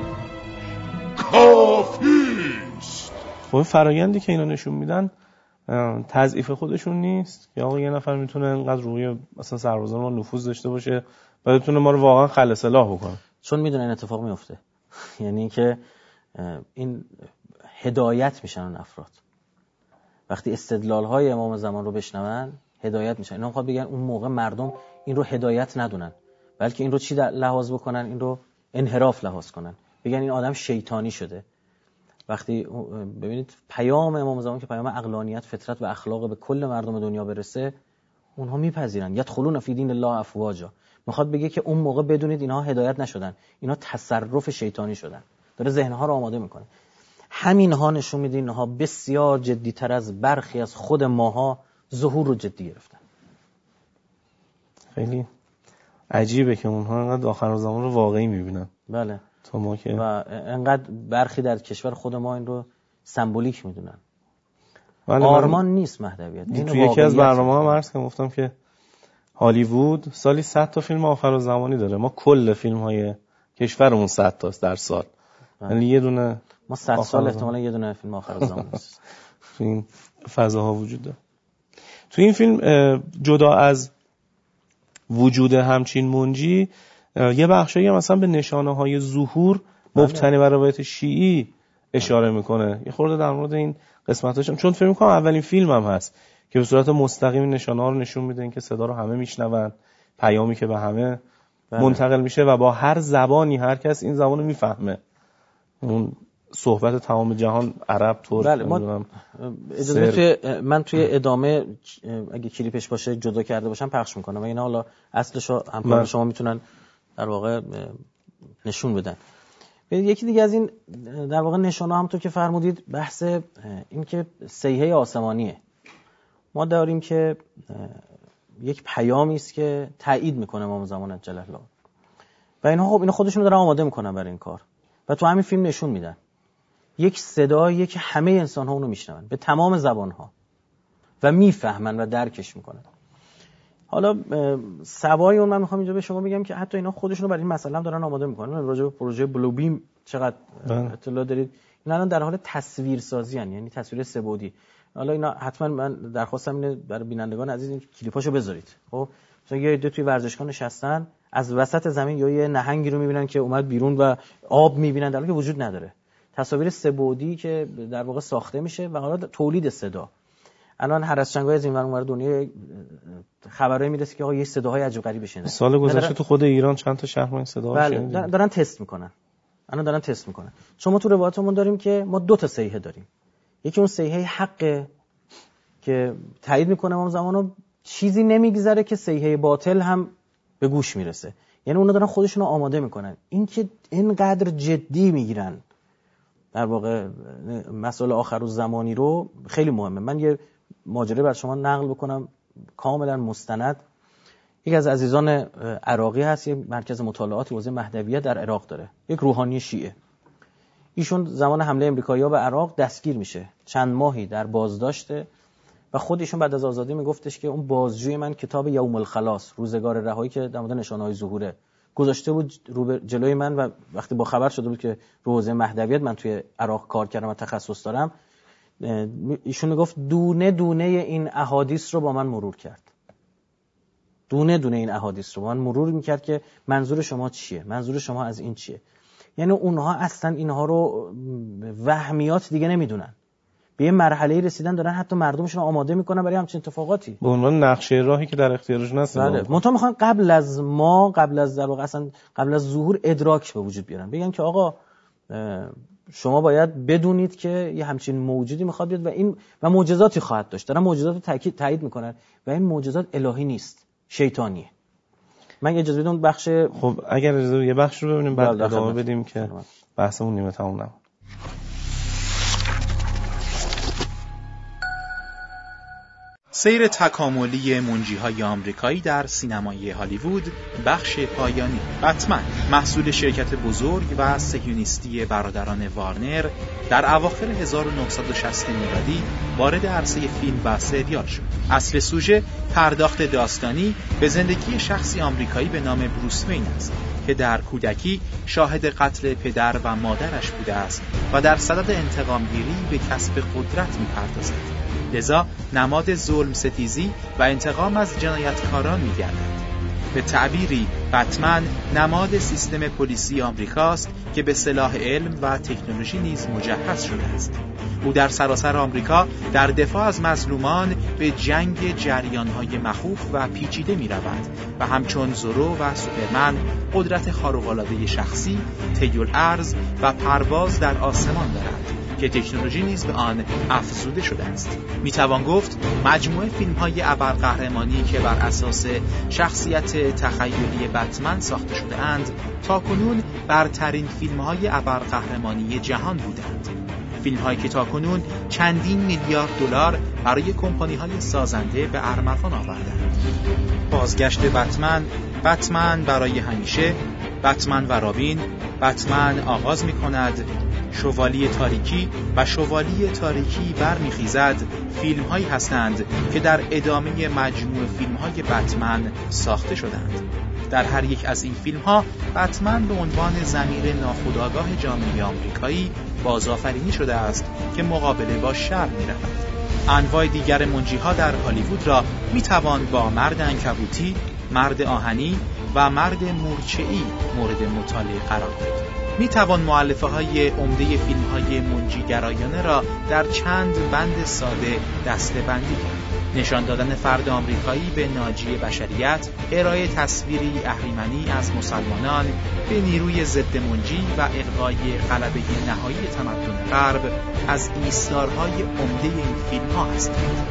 کافیست. خب فرآیندی که اینا نشون میدن تضعیف خودشون نیست که آقا یه نفر میتونه اینقدر روی مثلا سربازان ما نفوذ داشته باشه و بتونه ما رو واقعا خلع سلاح بکنه، چون میدونه این اتفاق میفته. یعنی که این هدایت میشن اون افراد وقتی استدلال‌های امام زمان رو بشنون هدایت میشن. اینا میخواد بگن اون موقع مردم این رو هدایت ندونن، بلکه این رو چی لحاظ بکنن؟ این رو انحراف لحاظ کنن، بگن این آدم شیطانی شده. وقتی ببینید پیام امام زمان که پیام عقلانیت، فطرت و اخلاق به کل مردم دنیا برسه، اونها میپذیرن. یدخلون فی دین الله افواجا. میخواد بگه که اون موقع بدونید اینها هدایت نشدن، اینا تصرف شیطانی شدن. داره ذهنها رو آماده میکنه. همینها نشون میده اینها بسیار جدی‌تر از برخی از خود ماها ظهور رو جدی گرفتن. خیلی عجیبه که اونها انقدر آخر زمان رو واقعی میبینن. بله. تا ما که و انقدر برخی در کشور خود ما این رو سمبولیک میدونن. آرمان نیست مهدویت. تو یکی از برنامه‌ها هم عرض کردم، گفتم که هالیوود سالی 100 تا فیلم آخر زمانی داره. ما کل فیلم‌های کشورمون 100 تاست در سال. یعنی یه دونه ما 100 سال احتمالاً یه دونه فیلم آخر زمان است. تو این فضاها وجود داره. تو این فیلم جدا از وجود همچین منجی یه بخشایی مثلا به نشانه‌های ظهور مبتنی بر روایت شیعی اشاره میکنه. یه خورده در مورد این قسمتاش، چون فکر می‌کنم اولین فیلم هم هست که به صورت مستقیم نشانه‌ها رو نشون میده، که صدا رو همه میشنون، پیامی که به همه منتقل میشه و با هر زبانی هر کس این زبانو میفهمه. اون صحبت تمام جهان عرب، ترک، نمیدونم. من توی ادامه اگه کلیپش باشه جدا کرده باشم پخش میکنم و اینا حالا اصلشو همکار شما میتونن در واقع نشون بدن. یکی دیگه از این در واقع نشانه همونطور که فرمودید بحث این که سیحه آسمانیه. ما داریم که یک پیامی است که تایید میکنه امام زمان عجل الله و اینا اینا خودشون دارن آماده میکنن برای این کار و تو همین فیلم نشون میدن یک صدایی که همه انسان ها اونو میشنون به تمام زبان ها و میفهمن و درکش میکنن. حالا سوای اون من میخوام اینجا به شما بگم که حتی اینا خودشونو برای این مسئله هم دارن آماده میکنن. راجع به پروژه بلو بیم چقدر اطلاع دارید؟ اینا الان در حال تصویرسازی ان، یعنی تصویر سه‌بعدی. حالا اینا حتما من درخواستم اینه برای بینندگان عزیز این کلیپاشو بذارید. خب مثلا یه عده توی ورزشگاه نشستن از وسط زمین یا یه نهنگی رو میبینن که اومد بیرون و آب میبینن در حالی که وجود نداره. تصاویر سه‌بعدی که در واقع ساخته میشه و حالا تولید صدا. الان هر از چنگای از این ور دنیا خبرایی میرسه که آقا یه صداهای عجیب غریبی بشنه. سال گذشته تو خود ایران چند تا شهر ما این صداها شنیدیم. دارن تست میکنن. الان دارن تست میکنن. چون ما تو روایتمون داریم که ما 2 تا صیحه داریم. یکی اون صیحه حقه که تایید میکنه امام زمانو، چیزی نمیگذره که صیحه باطل هم به گوش میرسه. یعنی اونا دارن خودشون رو آماده میکنن. این که اینقدر جدی میگیرن در واقع مسئله آخرالزمانی رو خیلی مهمه. من یه ماجرا بر شما نقل بکنم کاملا مستند. یکی از عزیزان عراقی هست، یه مرکز مطالعات حوزه مهدویت در عراق داره، یک روحانی شیعه. ایشون زمان حمله امریکایی‌ها به عراق دستگیر میشه، چند ماهی در بازداشته و خود ایشون بعد از آزادی میگفتش که اون بازجوی من کتاب یوم الخلاص، روزگار رهایی که در مورد نشانه‌های ظهوره، گذاشته بود جلوی من و وقتی با خبر شده بود که حوزه مهدویت من توی عراق کار کردم و تخصص دارم، ایشون میگفت دونه دونه این احادیث رو با من مرور کرد. دونه دونه این احادیث رو با من مرور میکرد که منظور شما چیه؟ منظور شما از این چیه؟ یعنی اونها اصلا اینها رو وهمیات دیگه نمیدونن. به یه مرحله‌ای رسیدن دارن حتی مردمشون رو آماده میکنن برای همچین اتفاقاتی. به عنوان نقشه راهی که در اختیارشون هست. بله. منتها میخوان قبل از در واقع اصلا قبل از ظهور ادراک به وجود بیارن. بگن که آقا شما باید بدونید که یه همچین موجودی میخواد بیاد و معجزاتی خواهد داشت. دارن معجزات رو تایید میکنن و این معجزات الهی نیست، شیطانیه. من اجازه بدون بخش خب اگر اجازه یه بخش رو ببینیم بعد ادامه بدیم که بحثمون نیمه تموم نمونه. سیر تکاملی منجی‌های آمریکایی در سینمای هالیوود، بخش پایانی. بتمن محصول شرکت بزرگ و صهیونیستی برادران وارنر در اواخر 1960 میلادی وارد عرصه فیلم و سریال شد. اصل سوژه پرداخت داستانی به زندگی شخصی آمریکایی به نام بروس وین است که در کودکی شاهد قتل پدر و مادرش بوده است و در صدد انتقامگیری به کسب قدرت می‌پردازد. لذا نماد ظلم ستیزی و انتقام از جنایتکاران می‌گردد. به تعبیری بتمن نماد سیستم پلیسی آمریکاست که به سلاح علم و تکنولوژی نیز مجهز شده است. او در سراسر آمریکا در دفاع از مظلومان به جنگ جریان‌های مخوف و پیچیده می‌رود و همچون زورو و سوپرمن قدرت خارق‌العاده شخصی، طی الارض و پرواز در آسمان دارد که تکنولوژی نیز به آن افزوده شده است. میتوان گفت مجموعه فیلم‌های ابرقهرمانی که بر اساس شخصیت تخیلی بتمن ساخته شده اند تاکنون برترین فیلم‌های ابرقهرمانی جهان بودند. فیلم‌هایی که تاکنون چندین میلیارد دلار برای کمپانی‌های سازنده به ارمغان آوردند. بازگشت بتمن برای همیشه، بتمن و رابین، بتمن آغاز می‌کند، شوالیه تاریکی و شوالیه تاریکی برمیخیزد فیلم‌هایی هستند که در ادامه مجموعه فیلم‌های بتمن ساخته شدند. در هر یک از این فیلم‌ها بتمن به عنوان ضمیر ناخودآگاه جامعه آمریکایی بازآفرینی شده است که مقابله با شر می‌رود. انواع دیگر منجی‌ها در هالیوود را می‌توان با مرد عنکبوتی، مرد آهنی و مرد مورچه‌ای مورد مطالعه قرار داد. میتوان مؤلفه‌های عمده فیلم‌های منجیگرایانه را در چند بند ساده دسته‌بندی کرد. نشان دادن فرد آمریکایی به ناجی بشریت، ارائه تصویری اهریمنی از مسلمانان به نیروی ضد منجی و الغای غلبه نهایی تمدن غرب از ایستارهای عمده این فیلم‌ها هستند.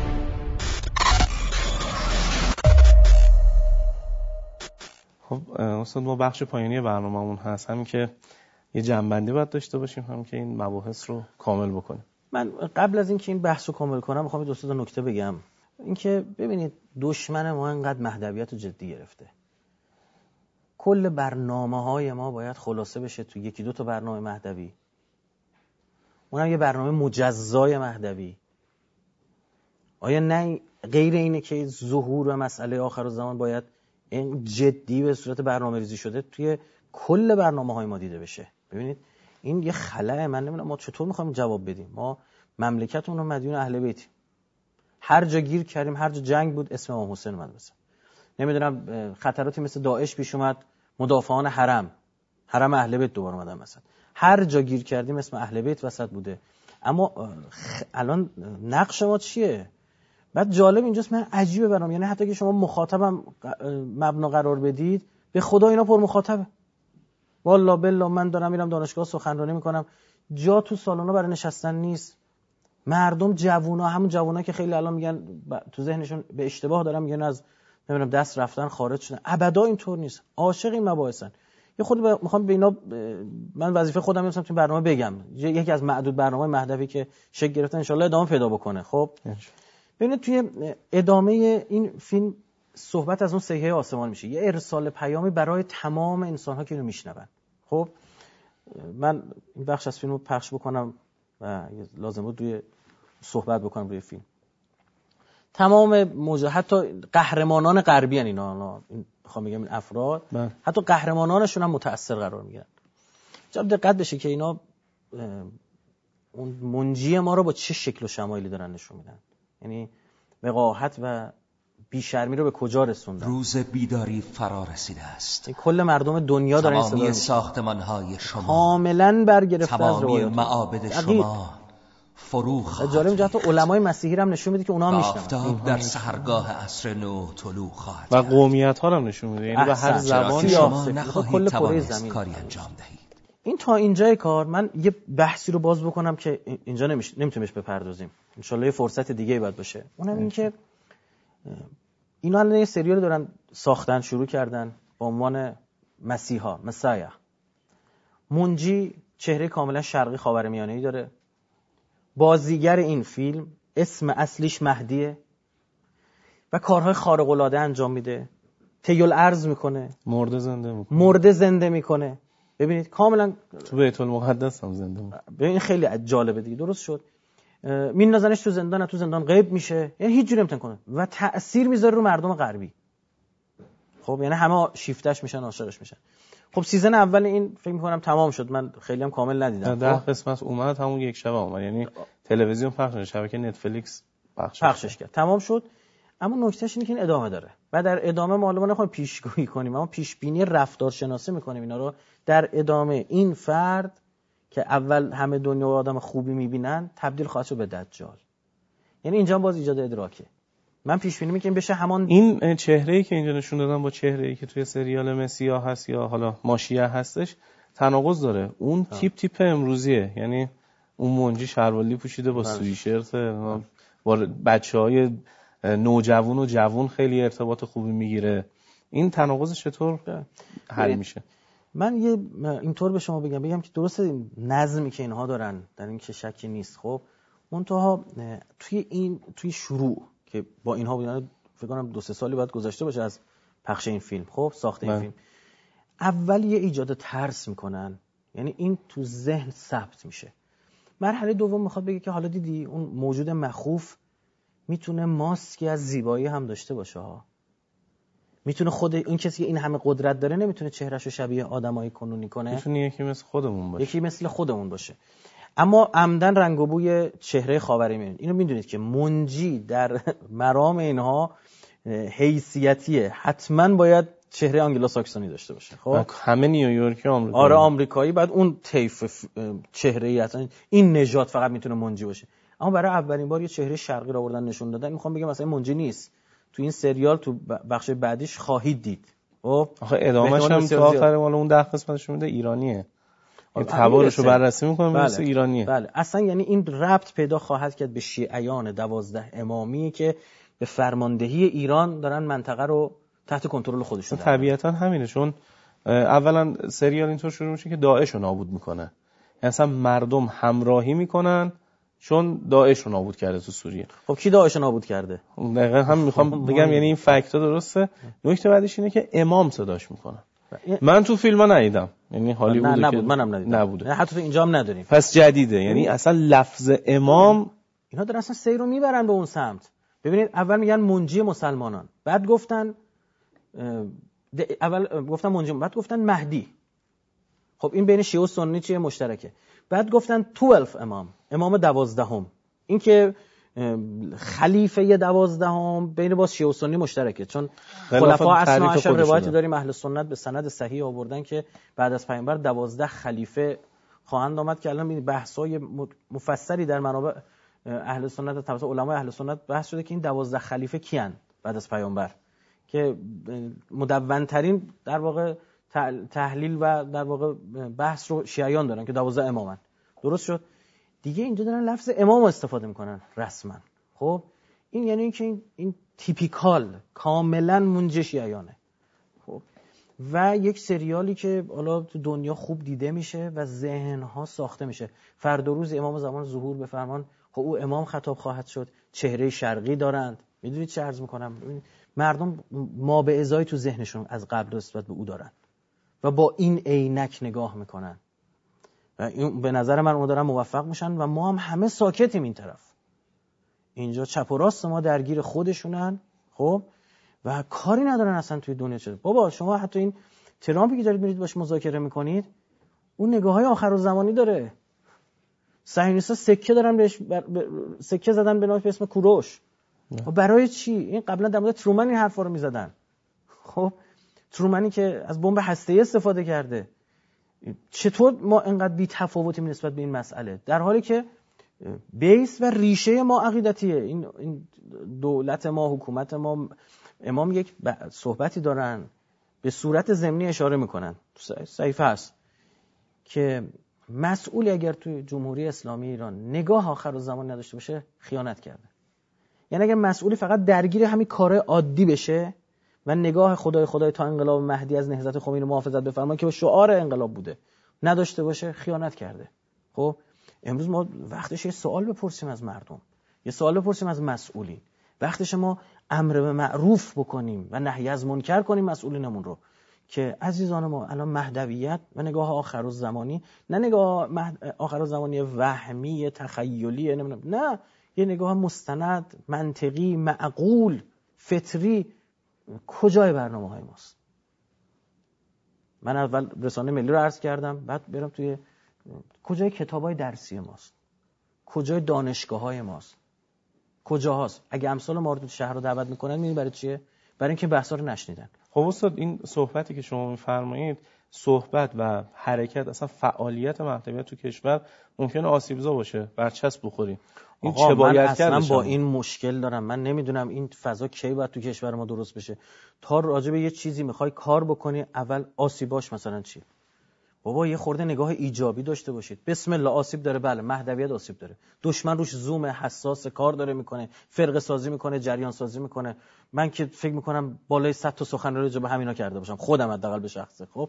خب استاد ما بخش پایانی برنامه‌مون هست، همین که یه جنبندی باید داشته باشیم، هم که این مباحث رو کامل بکنیم. من قبل از اینکه این بحث رو کامل کنم میخوام دو تا نکته بگم. اینکه ببینید دشمن ما انقدر مهدویت رو جدی گرفته. کل برنامه‌های ما باید خلاصه بشه تو یکی دو تا برنامه مهدوی. اونم یه برنامه مجزای مهدوی. آیا نه غیر اینه که ظهور و مسئله آخرالزمان باید این جدی به صورت برنامه‌ریزی شده توی کل برنامه‌های ما دیده بشه؟ ببینید این یه خلأ. من نمیدونم ما چطور می‌خوایم جواب بدیم. ما مملکتمون رو مدیون اهل بیت، هر جا گیر کردیم، هر جا جنگ بود اسم امام حسین اومد. مثلا نمیدونم خطراتی مثل داعش پیش اومد، مدافعان حرم اهل بیت دوباره اومدن، مثلا هر جا گیر کردیم اسم اهل بیت وسط بوده. اما الان نقش ما چیه؟ بعد جالب اینجاست، من عجیبه برام، یعنی حتی که شما مخاطبم مبنا قرار بدید، به خدا اینا پر مخاطبه. والله بالله من دارم میرم دانشگاه سخنرانی میکنم، جا تو سالونا برای نشستن نیست. مردم جوونا، همون جوونا که خیلی الان میگن تو ذهنشون به اشتباه دارن میگن از نمیدونم دست رفتن خارج شدن، ابدا اینطور نیست. عاشق این مباحثن. یه خود میخوام به اینا، من وظیفه خودم میذارم تو برنامه بگم، یکی از معدود برنامه‌های مهدوی که شکل گرفتن ان شاءالله ادامه پیدا بکنه. خب ببینید توی ادامه این فیلم صحبت از اون سیحه آسمان میشه، یه ارسال پیامی برای تمام انسان‌ها که اینو میشنون. خب من این بخش از فیلمو پخش بکنم و لازم بود روی صحبت بکنم روی فیلم. تمام حتی قهرمانان غربی ان اینا، میخوام بگم این افراد حتی قهرمانانشون هم متأثر قرار میگیرن. جواب دقت بشه که اینا اون منجی ما رو با چه شکل و شمایلی دارن نشون میدن، یعنی وقاحت و بیشرمی رو به کجا رسوندن. روز بیداری فرا رسیده است. کل مردم دنیا دارن این تمامی ساختمان‌های شما کاملا برگرفته از روایات، تمامی معابد شما فرو خواهد. جالب اینجا حتی علمای مسیحی هم نشون میده که اونها هم میشنون. آفتاب در سحرگاه عصر نو طلوع خواهد و قومیت‌ها هم نشون میده، یعنی به هر زبانی شما نخواهید توانست کاری انجام دهید. این تا اینجای کار. من یه بحثی رو باز بکنم که اینجا نمیتونیمش بپردازیم، ان شاءالله یه فرصت دیگه باید باشه. اونم این که اینا الان یه سریال دارن ساختن، شروع کردن با عنوان مسیحا. منجی چهره کاملا شرقی خاورمیانه‌ای داره. بازیگر این فیلم اسم اصلیش مهدیه و کارهای خارق العاده انجام میده، تیل ارز میکنه، مرده زنده میکنه. ببینید کاملا تو بیت المقدس هم زنده میکنه. ببین خیلی جالبه دیگه، درست شد. میندازنش تو زندان، تو زندان غیب میشه، یعنی هیچ جوری نمیتونه کنه و تأثیر میذاره رو مردم غربی. خب یعنی همه شیفتش میشن، عاشقش میشن. خب سیزن اول این فکر می‌کنم تمام شد، من خیلی هم کامل ندیدم. 10 قسمت اومد همون یک شب اومد، یعنی تلویزیون پخشش، شبکه نتفلیکس پخشش کرد، تمام شد. اما نکتهش اینه که این ادامه داره و در ادامه معلومه نخواهیم پیشگویی کنیم، اما پیش بینی رفتارشناسی می‌کنیم اینا رو. در ادامه این فرد که اول همه دنیا آدم خوبی می‌بینن تبدیل خواهد شد به دجال. یعنی اینجا باز ایجاد ادراکه. من پیش بینی می‌کنم بشه همان این چهره‌ای که اینجا نشون دادن با چهره‌ای که توی سریال مسیحا هست یا حالا ماشیه هستش تناقض داره. اون تیپ امروزیه، یعنی اون منجی شلواری پوشیده با سویشرت، با بچه‌های نوجوان و جوان خیلی ارتباط خوبی میگیره. این تناقض چطور حل میشه؟ من اینطور به شما بگم که درسته نظمی که اینها دارن در این که شکی نیست. خب منتها توی شروع که با اینها بودن، فکر کنم 2-3 سالی بعد گذشته باشه از پخش این فیلم، خب ساخت این فیلم، اول یه ایجاد ترس میکنن، یعنی این تو ذهن ثبت میشه. مرحله دوم میخواد بگه که حالا دیدی اون موجود مخوف میتونه ماسکی از زیبایی هم داشته باشه ها، میتونه خود این کسی که این همه قدرت داره نمیتونه چهرهشو شبیه آدمای کنونی کنه، میتونه یکی مثل خودمون باشه. اما عمدن رنگ و بوی چهره خاورمیانه. اینو میدونید که منجی در مرام اینها حیثیتیه، حتما باید چهره آنگلوساکسونی داشته باشه. خب همه نیویورکی آمریکایی. آره آمریکایی، بعد اون طیف چهره‌ای اصلا این نژاد فقط میتونه منجی باشه. اما برای اولین بار یه چهره شرقی رو آوردن نشون دادن. میخوام بگم مثلا منجی نیست. تو این سریال تو بخش بعدیش خواهید دید. خب آخه ادامه‌ش هم تا آخر مال اون 10 قسمتش میده ایرانیه. این تبارشو بررسی می‌کنه مثل ایرانیه. بله اصلا یعنی این ربط پیدا خواهد کرد به شیعیان 12 امامی که به فرماندهی ایران دارن منطقه رو تحت کنترل خودشون دارن. طبیعتا همینه، چون اولا سریال اینطور شروع میشه که داعش رو نابود میکنه، یعنی اصلا مردم همراهی میکنن چون داعش رو نابود کرده تو سوریه. خب کی داعش رو نابود کرده؟ دقیقاً هم میخوام بگم، یعنی این فکت ها درسته. نکته بعدیش اینه که امام صداش میکنه. من تو فیلم ها ندیدم، یعنی هالیوود که منم ندیدم. نبوده. حتی تو اینجا هم نداریم. پس جدیده، یعنی اصلا لفظ امام اینا دارن اصلا سیر رو میبرن به اون سمت. ببینید اول میگن منجی مسلمانان، بعد گفتن منجی، بعد گفتن مهدی. خب این بین شیعه و سنی چیه؟ مشترکه. بعد گفتن 12 امام 12. این که خلیفه 12 بین باز شیعه و سنی مشترکه، چون خلفاء اثنا عشر روایتی داریم اهل سنت به سند صحیح آوردن که بعد از پیامبر 12 خلیفه خواهند آمد که الان این بحث‌های مفصلی در منابع اهل سنت توسط علمای اهل سنت بحث شده که این 12 خلیفه کیان بعد از پیامبر، که مدون‌ترین در واقع تحلیل و در واقع بحث رو شیعیان دارن که 12 امامن. درست شد دیگه. اینجا دارن لفظ امام استفاده میکنن رسما. خب این یعنی اینکه این تیپیکال کاملا منجی شیعیانه. خب و یک سریالی که حالا تو دنیا خوب دیده میشه و ذهنها ساخته میشه. فردا روز امام زمان ظهور بفرمان، خب او امام خطاب خواهد شد، چهره شرقی دارند. میدونید چه عرض میکنم؟ مردم ما به ازای تو ذهنشون از قبل نسبت به او دارن و با این عینک نگاه میکنن و این به نظر من اون دارن موفق میشن و ما هم همه ساکتیم این طرف. اینجا چپ و راست ما درگیر خودشونن. خب و کاری ندارن اصلا توی دنیا چه. بابا شما حتی این ترامپی که دارید میرید باش مذاکره میکنید، اون نگاه‌های آخرالزمانی داره. صهیونیست‌ها سکه دارن بهش سکه زدن به اسم کوروش. و برای چی؟ این قبلا در مورد ترومن این حرفا رو میزدن. خب ترومنی که از بمب هسته‌ای استفاده کرده. چطور ما اینقدر بی تفاوتیم نسبت به این مسئله، در حالی که بیس و ریشه ما عقیدتیه. این دولت ما، حکومت ما، امام یک صحبتی دارن به صورت ضمنی اشاره میکنن، صحیفه هست که مسئولی اگر توی جمهوری اسلامی ایران نگاه آخرالزمان نداشته باشه خیانت کرده. یعنی اگر مسئولی فقط درگیر همین کار عادی بشه و نگاه خدای تا انقلاب مهدی از نهضت خمینی محافظت بفرمایید که شعار انقلاب بوده نداشته باشه، خیانت کرده. خب امروز ما وقتش یه سوال بپرسیم از مردم، یه سوال بپرسیم از مسئولین. وقتش ما امر به معروف بکنیم و نهی از منکر کنیم مسئولینمون رو که عزیزان ما الان مهدویت و نگاه آخرالزمانی، نه نگاه آخرالزمانی وهمی تخیلی، نه یه نگاه مستند، منطقی، معقول، فطری. کجای برنامه‌های ماست؟ من اول رسانه ملی رو عرض کردم، بعد برم توی کجای کتابای درسی ماست، کجای دانشگاه‌های ماست، کجاهاست؟ اگه امثال ما رو تو شهر رو دعوت میکنن می‌بینید برای چیه؟ برای اینکه بحثا رو نشنیدن. خب استاد این صحبتی که شما می‌فرمایید، صحبت و حرکت، اصلا فعالیت مهدویت تو کشور ممکنه آسیبزا باشه، برچسب بخوری. این چه باید کرد؟ من با این مشکل دارم. من نمیدونم این فضا کی باید تو کشور ما درست بشه. تا راجع به یه چیزی میخوای کار بکنی، اول آسیباش مثلا چی؟ بابا یه خورده نگاه ایجابی داشته باشید. بسم الله آسیب داره، بله مهدویت آسیب داره. دشمن روش زوم حساس کار داره میکنه، فرقه سازی میکنه، جریان سازی میکنه. من که فکر میکنم بالای 100 تا سخنرانی راجع به همینا کرده باشم، خودم حداقل به شخصه. خب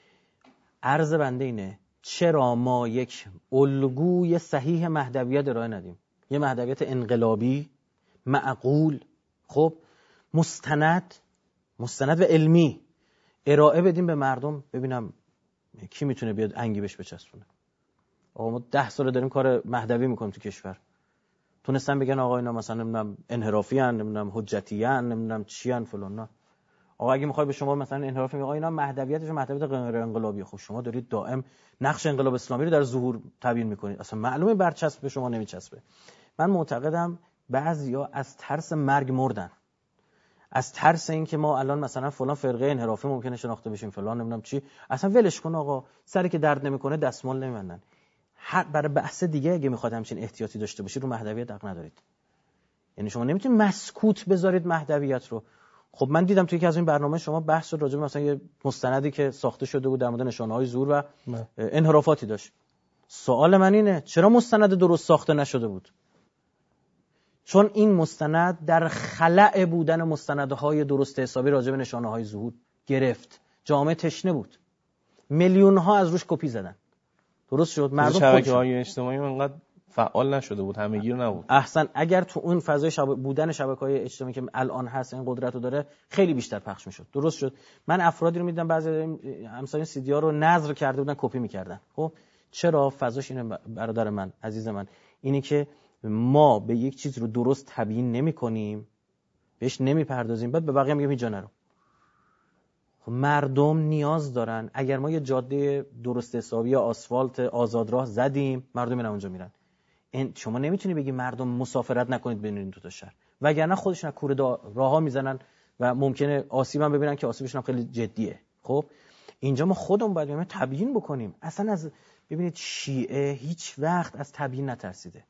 عرض بنده اینه چرا ما یک الگوی صحیح مهدویت ارائه ندیم؟ یه مهدویت انقلابی، معقول، خب مستند و علمی ارائه بدیم به مردم، ببینم کی میتونه بیاد انگی بهش بچسبونه. آقا ما 10 سال داریم کار مهدوی میکنیم تو کشور، تونستن بگن آقا اینا مثلا نمیدونم انحرافی ان، نمیدونم حجتی ان، نمیدونم چی ان فلان. نه آقا اگه میخوای به شما مثلا انحرافی میگه آقا اینا مهدویتش مهدویت غیر انقلابی، خب شما دارید دائم نقش انقلاب اسلامی رو در ظهور تبیین میکنید، اصلا معلومه برچسب به شما نمیچسبه. من معتقدم بعضیا از ترس مرگ مردن، از ترس این که ما الان مثلا فلان فرقه انحرافی ممکنه شناخته بشیم فلان نمیدونم چی، اصلا ولش کن آقا، سری که درد نمیکنه دستمال نمیبندن. هر برای بحث دیگه اگه میخواد همچین احتیاطی داشته باشید رو مهدویت حق ندارید. یعنی شما نمیتونید مسکوت بذارید مهدویت رو. خب من دیدم توی یکی از این برنامه شما بحث راجع به مثلا یه مستندی که ساخته شده بود در مورد نشانه‌های ظهور و انحرافاتی داشت. سوال من اینه چرا مستند درست ساخته نشده بود؟ چون این مستند در خلأ بودن مستندهای درست حسابی راجع به نشانه‌های ظهور گرفت. جامعه تشنه بود. میلیون ها از روش کپی زدن. درست شد. مردم شبکه‌های اجتماعی انقدر فعال نشده بود، همه‌گیر نبود. احسن اگر تو اون فضای بودن شبکه‌های اجتماعی که الان هست این قدرت رو داره خیلی بیشتر پخش می‌شد. درست شد. من افرادی رو می‌دیدم بعضی همسایه‌ها سی‌دی‌ها رو نظر کرده بودن کپی می‌کردن. خب چرا فضاش اینه برادر من، عزیز من، اینی که ما به یک چیز رو درست تبیین نمی‌کنیم، بهش نمیپردازیم، بعد به بقیه میگیم اینجا نرو. خب مردم نیاز دارن. اگر ما یه جاده درست حسابی یا آسفالت آزادراه زدیم، مردم میرن اونجا میرن. شما نمیتونی بگی مردم مسافرت نکنید بین این دو تا شهر، وگرنه خودشون از کوره راهها میزنن و ممکنه آسیب هم ببینن که آسیبشون هم خیلی جدیه. خب اینجا ما خودمون باید تبیین بکنیم. اصلا از ببینید شیعه هیچ وقت از تبیین نترسیده،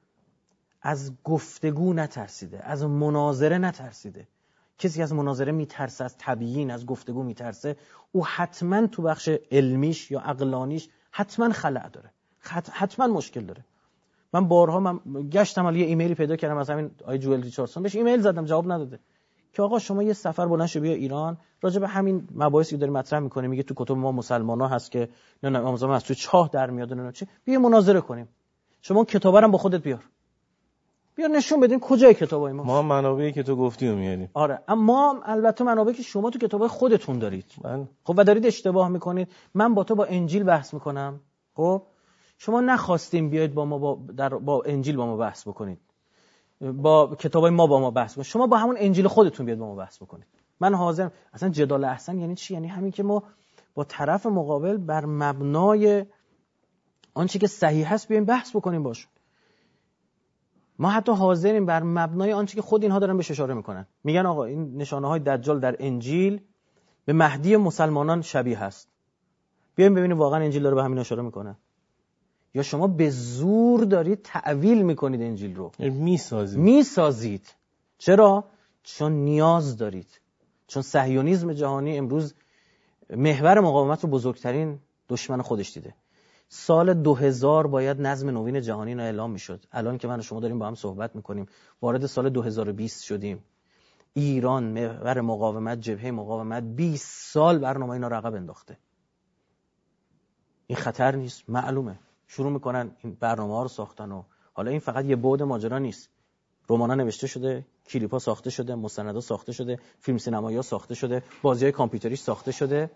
از گفتگو نترسیده، از مناظره نترسیده. کسی که از مناظره میترسه، از تبیین، از گفتگو میترسه، او حتما تو بخش علمیش یا عقلانیش حتما خلأ داره، حتما مشکل داره. من بارها گشتم ولی یه ایمیلی پیدا کردم از همین آقای جوئل ریچاردسون، بهش ایمیل زدم جواب نداده که آقا شما یه سفر بلند شو بیا ایران، راجع به همین مباحثی که داری مطرح می‌کنی، میگه تو کتب ما مسلمان‌ها هست که نه امام از تو چاه در میاد نه چه، بیا مناظره کنیم. شما کتابا رو با خودت بیار نشون بدین کجای کتابای ما منابعی که تو گفتی رو میاریم. آره، اما البته منابعی که شما تو کتابای خودتون دارید. خب و دارید اشتباه میکنید. من با تو با انجیل بحث میکنم، خب شما نخواستیم بیاید با ما با انجیل با ما بحث بکنید، با کتابای ما با ما بحث کنید. شما با همون انجیل خودتون بیاید با ما بحث بکنید. من حاضرم. اصلا جدال احسن یعنی چی؟ یعنی همین که ما با طرف مقابل بر مبنای آنچه که صحیح هست بیایم بحث بکنیم باشون. ما حتی حاضریم بر مبنای آنچه که خود اینها دارن بهش اشاره میکنن، میگن آقا این نشانه‌های دجال در انجیل به مهدی مسلمانان شبیه هست، بیایم ببینیم واقعا انجیل داره به همین اشاره میکنه یا شما به زور دارید تعویل میکنید انجیل رو، میسازید. چرا؟ چون نیاز دارید، چون صهیونیسم جهانی امروز محور مقاومت رو بزرگترین دشمن خودش دیده. سال 2000 باید نظم نوین جهانی رو اعلام میشد. الان که من و شما داریم با هم صحبت میکنیم وارد سال 2020 شدیم. ایران محور مقاومت، جبهه مقاومت 20 سال برنامه اینا رقم انداخته. این خطر نیست؟ معلومه. شروع میکنن این برنامه‌ها رو ساختن و حالا این فقط یه بعد ماجرا نیست. رمان‌ها نوشته شده، کلیپ‌ها ساخته شده، مستندها ساخته شده، فیلم سینمایی‌ها ساخته شده، بازی‌های کامپیوتری ساخته شده.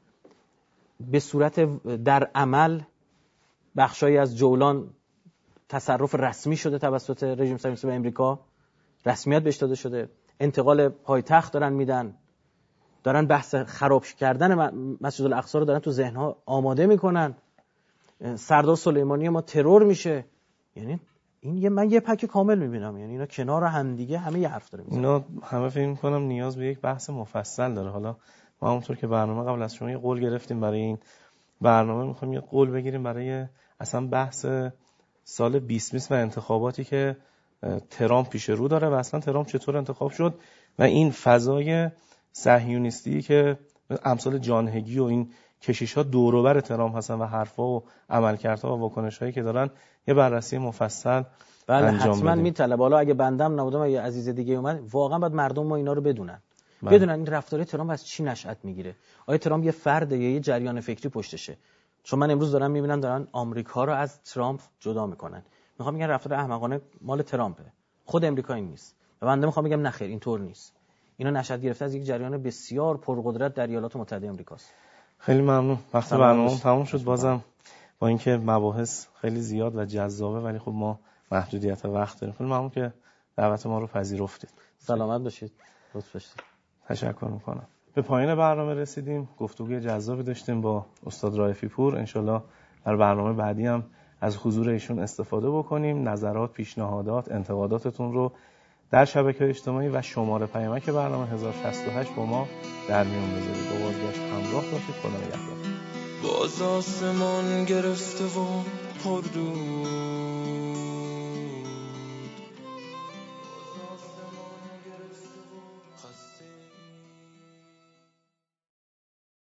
به صورت در عمل بخشایی از جولان تصرف رسمی شده توسط رژیم صهیونیستی امریکا، رسمیت بهش داده شده. انتقال پایتخت دارن میدن، دارن بحث خراب کردن مسجد الاقصی رو دارن تو ذهن‌ها آماده میکنن. سردار سلیمانی ما ترور میشه. یعنی این من یه پک کامل میبینم، یعنی اینا کنار هم دیگه همه یه حرف داره میزنن. اینا همه فکر می‌کنم نیاز به یک بحث مفصل داره. حالا ما همونطور که برنامه قبل از شما یه قول گرفتیم برای این برنامه، می‌خوایم یه قول بگیریم برای اصلا بحث سال 2020 و انتخاباتی که ترامپ پیش رو داره و اصلا ترامپ چطور انتخاب شد و این فضای صهیونیستی که امثال جان هگی و این کشیش‌ها دور و بر ترامپ هستن و حرفا و عملکردها و واکنش‌هایی که دارن یه بررسی مفصل انجام حتما بدیم. میطلبه. حالا اگه بندم نبودم و یه عزیز دیگه اومد، واقعا باید مردم ما اینا رو بدونن. بدونن این رفتار ترامپ از چی نشأت میگیره. آیا ترامپ یه فرده یا یه جریان فکری پشتشه؟ چون من امروز دارم میبینم دارن آمریکا رو از ترامپ جدا میکنن. میخوام بگم رفتار احمقانه مال ترامپه، خود امریکا این نیست. و بنده میخوام بگم نه خیر، اینطور نیست. اینا نشأت گرفته از یک جریان بسیار پرقدرت در ایالات متحده آمریکاست. خیلی ممنون. وقت برنامه تموم شد. بازم با اینکه مباحث خیلی زیاد و جذابه ولی خب ما محدودیت وقت داریم. خیلی ممنون که دعوت ما رو پذیرفتید. سلامت باشید. لطف داشتید. تشکر میکنم. به پایان برنامه رسیدیم. گفتگوی جذابی داشتیم با استاد رائفی پور. انشالله در برنامه بعدی هم از حضور ایشون استفاده بکنیم. نظرات، پیشنهادات، انتقاداتتون رو در شبکه‌های اجتماعی و شماره پیامک برنامه 1068 با ما در میون بذارید. با بازگشت همراه باشید. خدا نگهدار. باز آسمان گرفته و پردو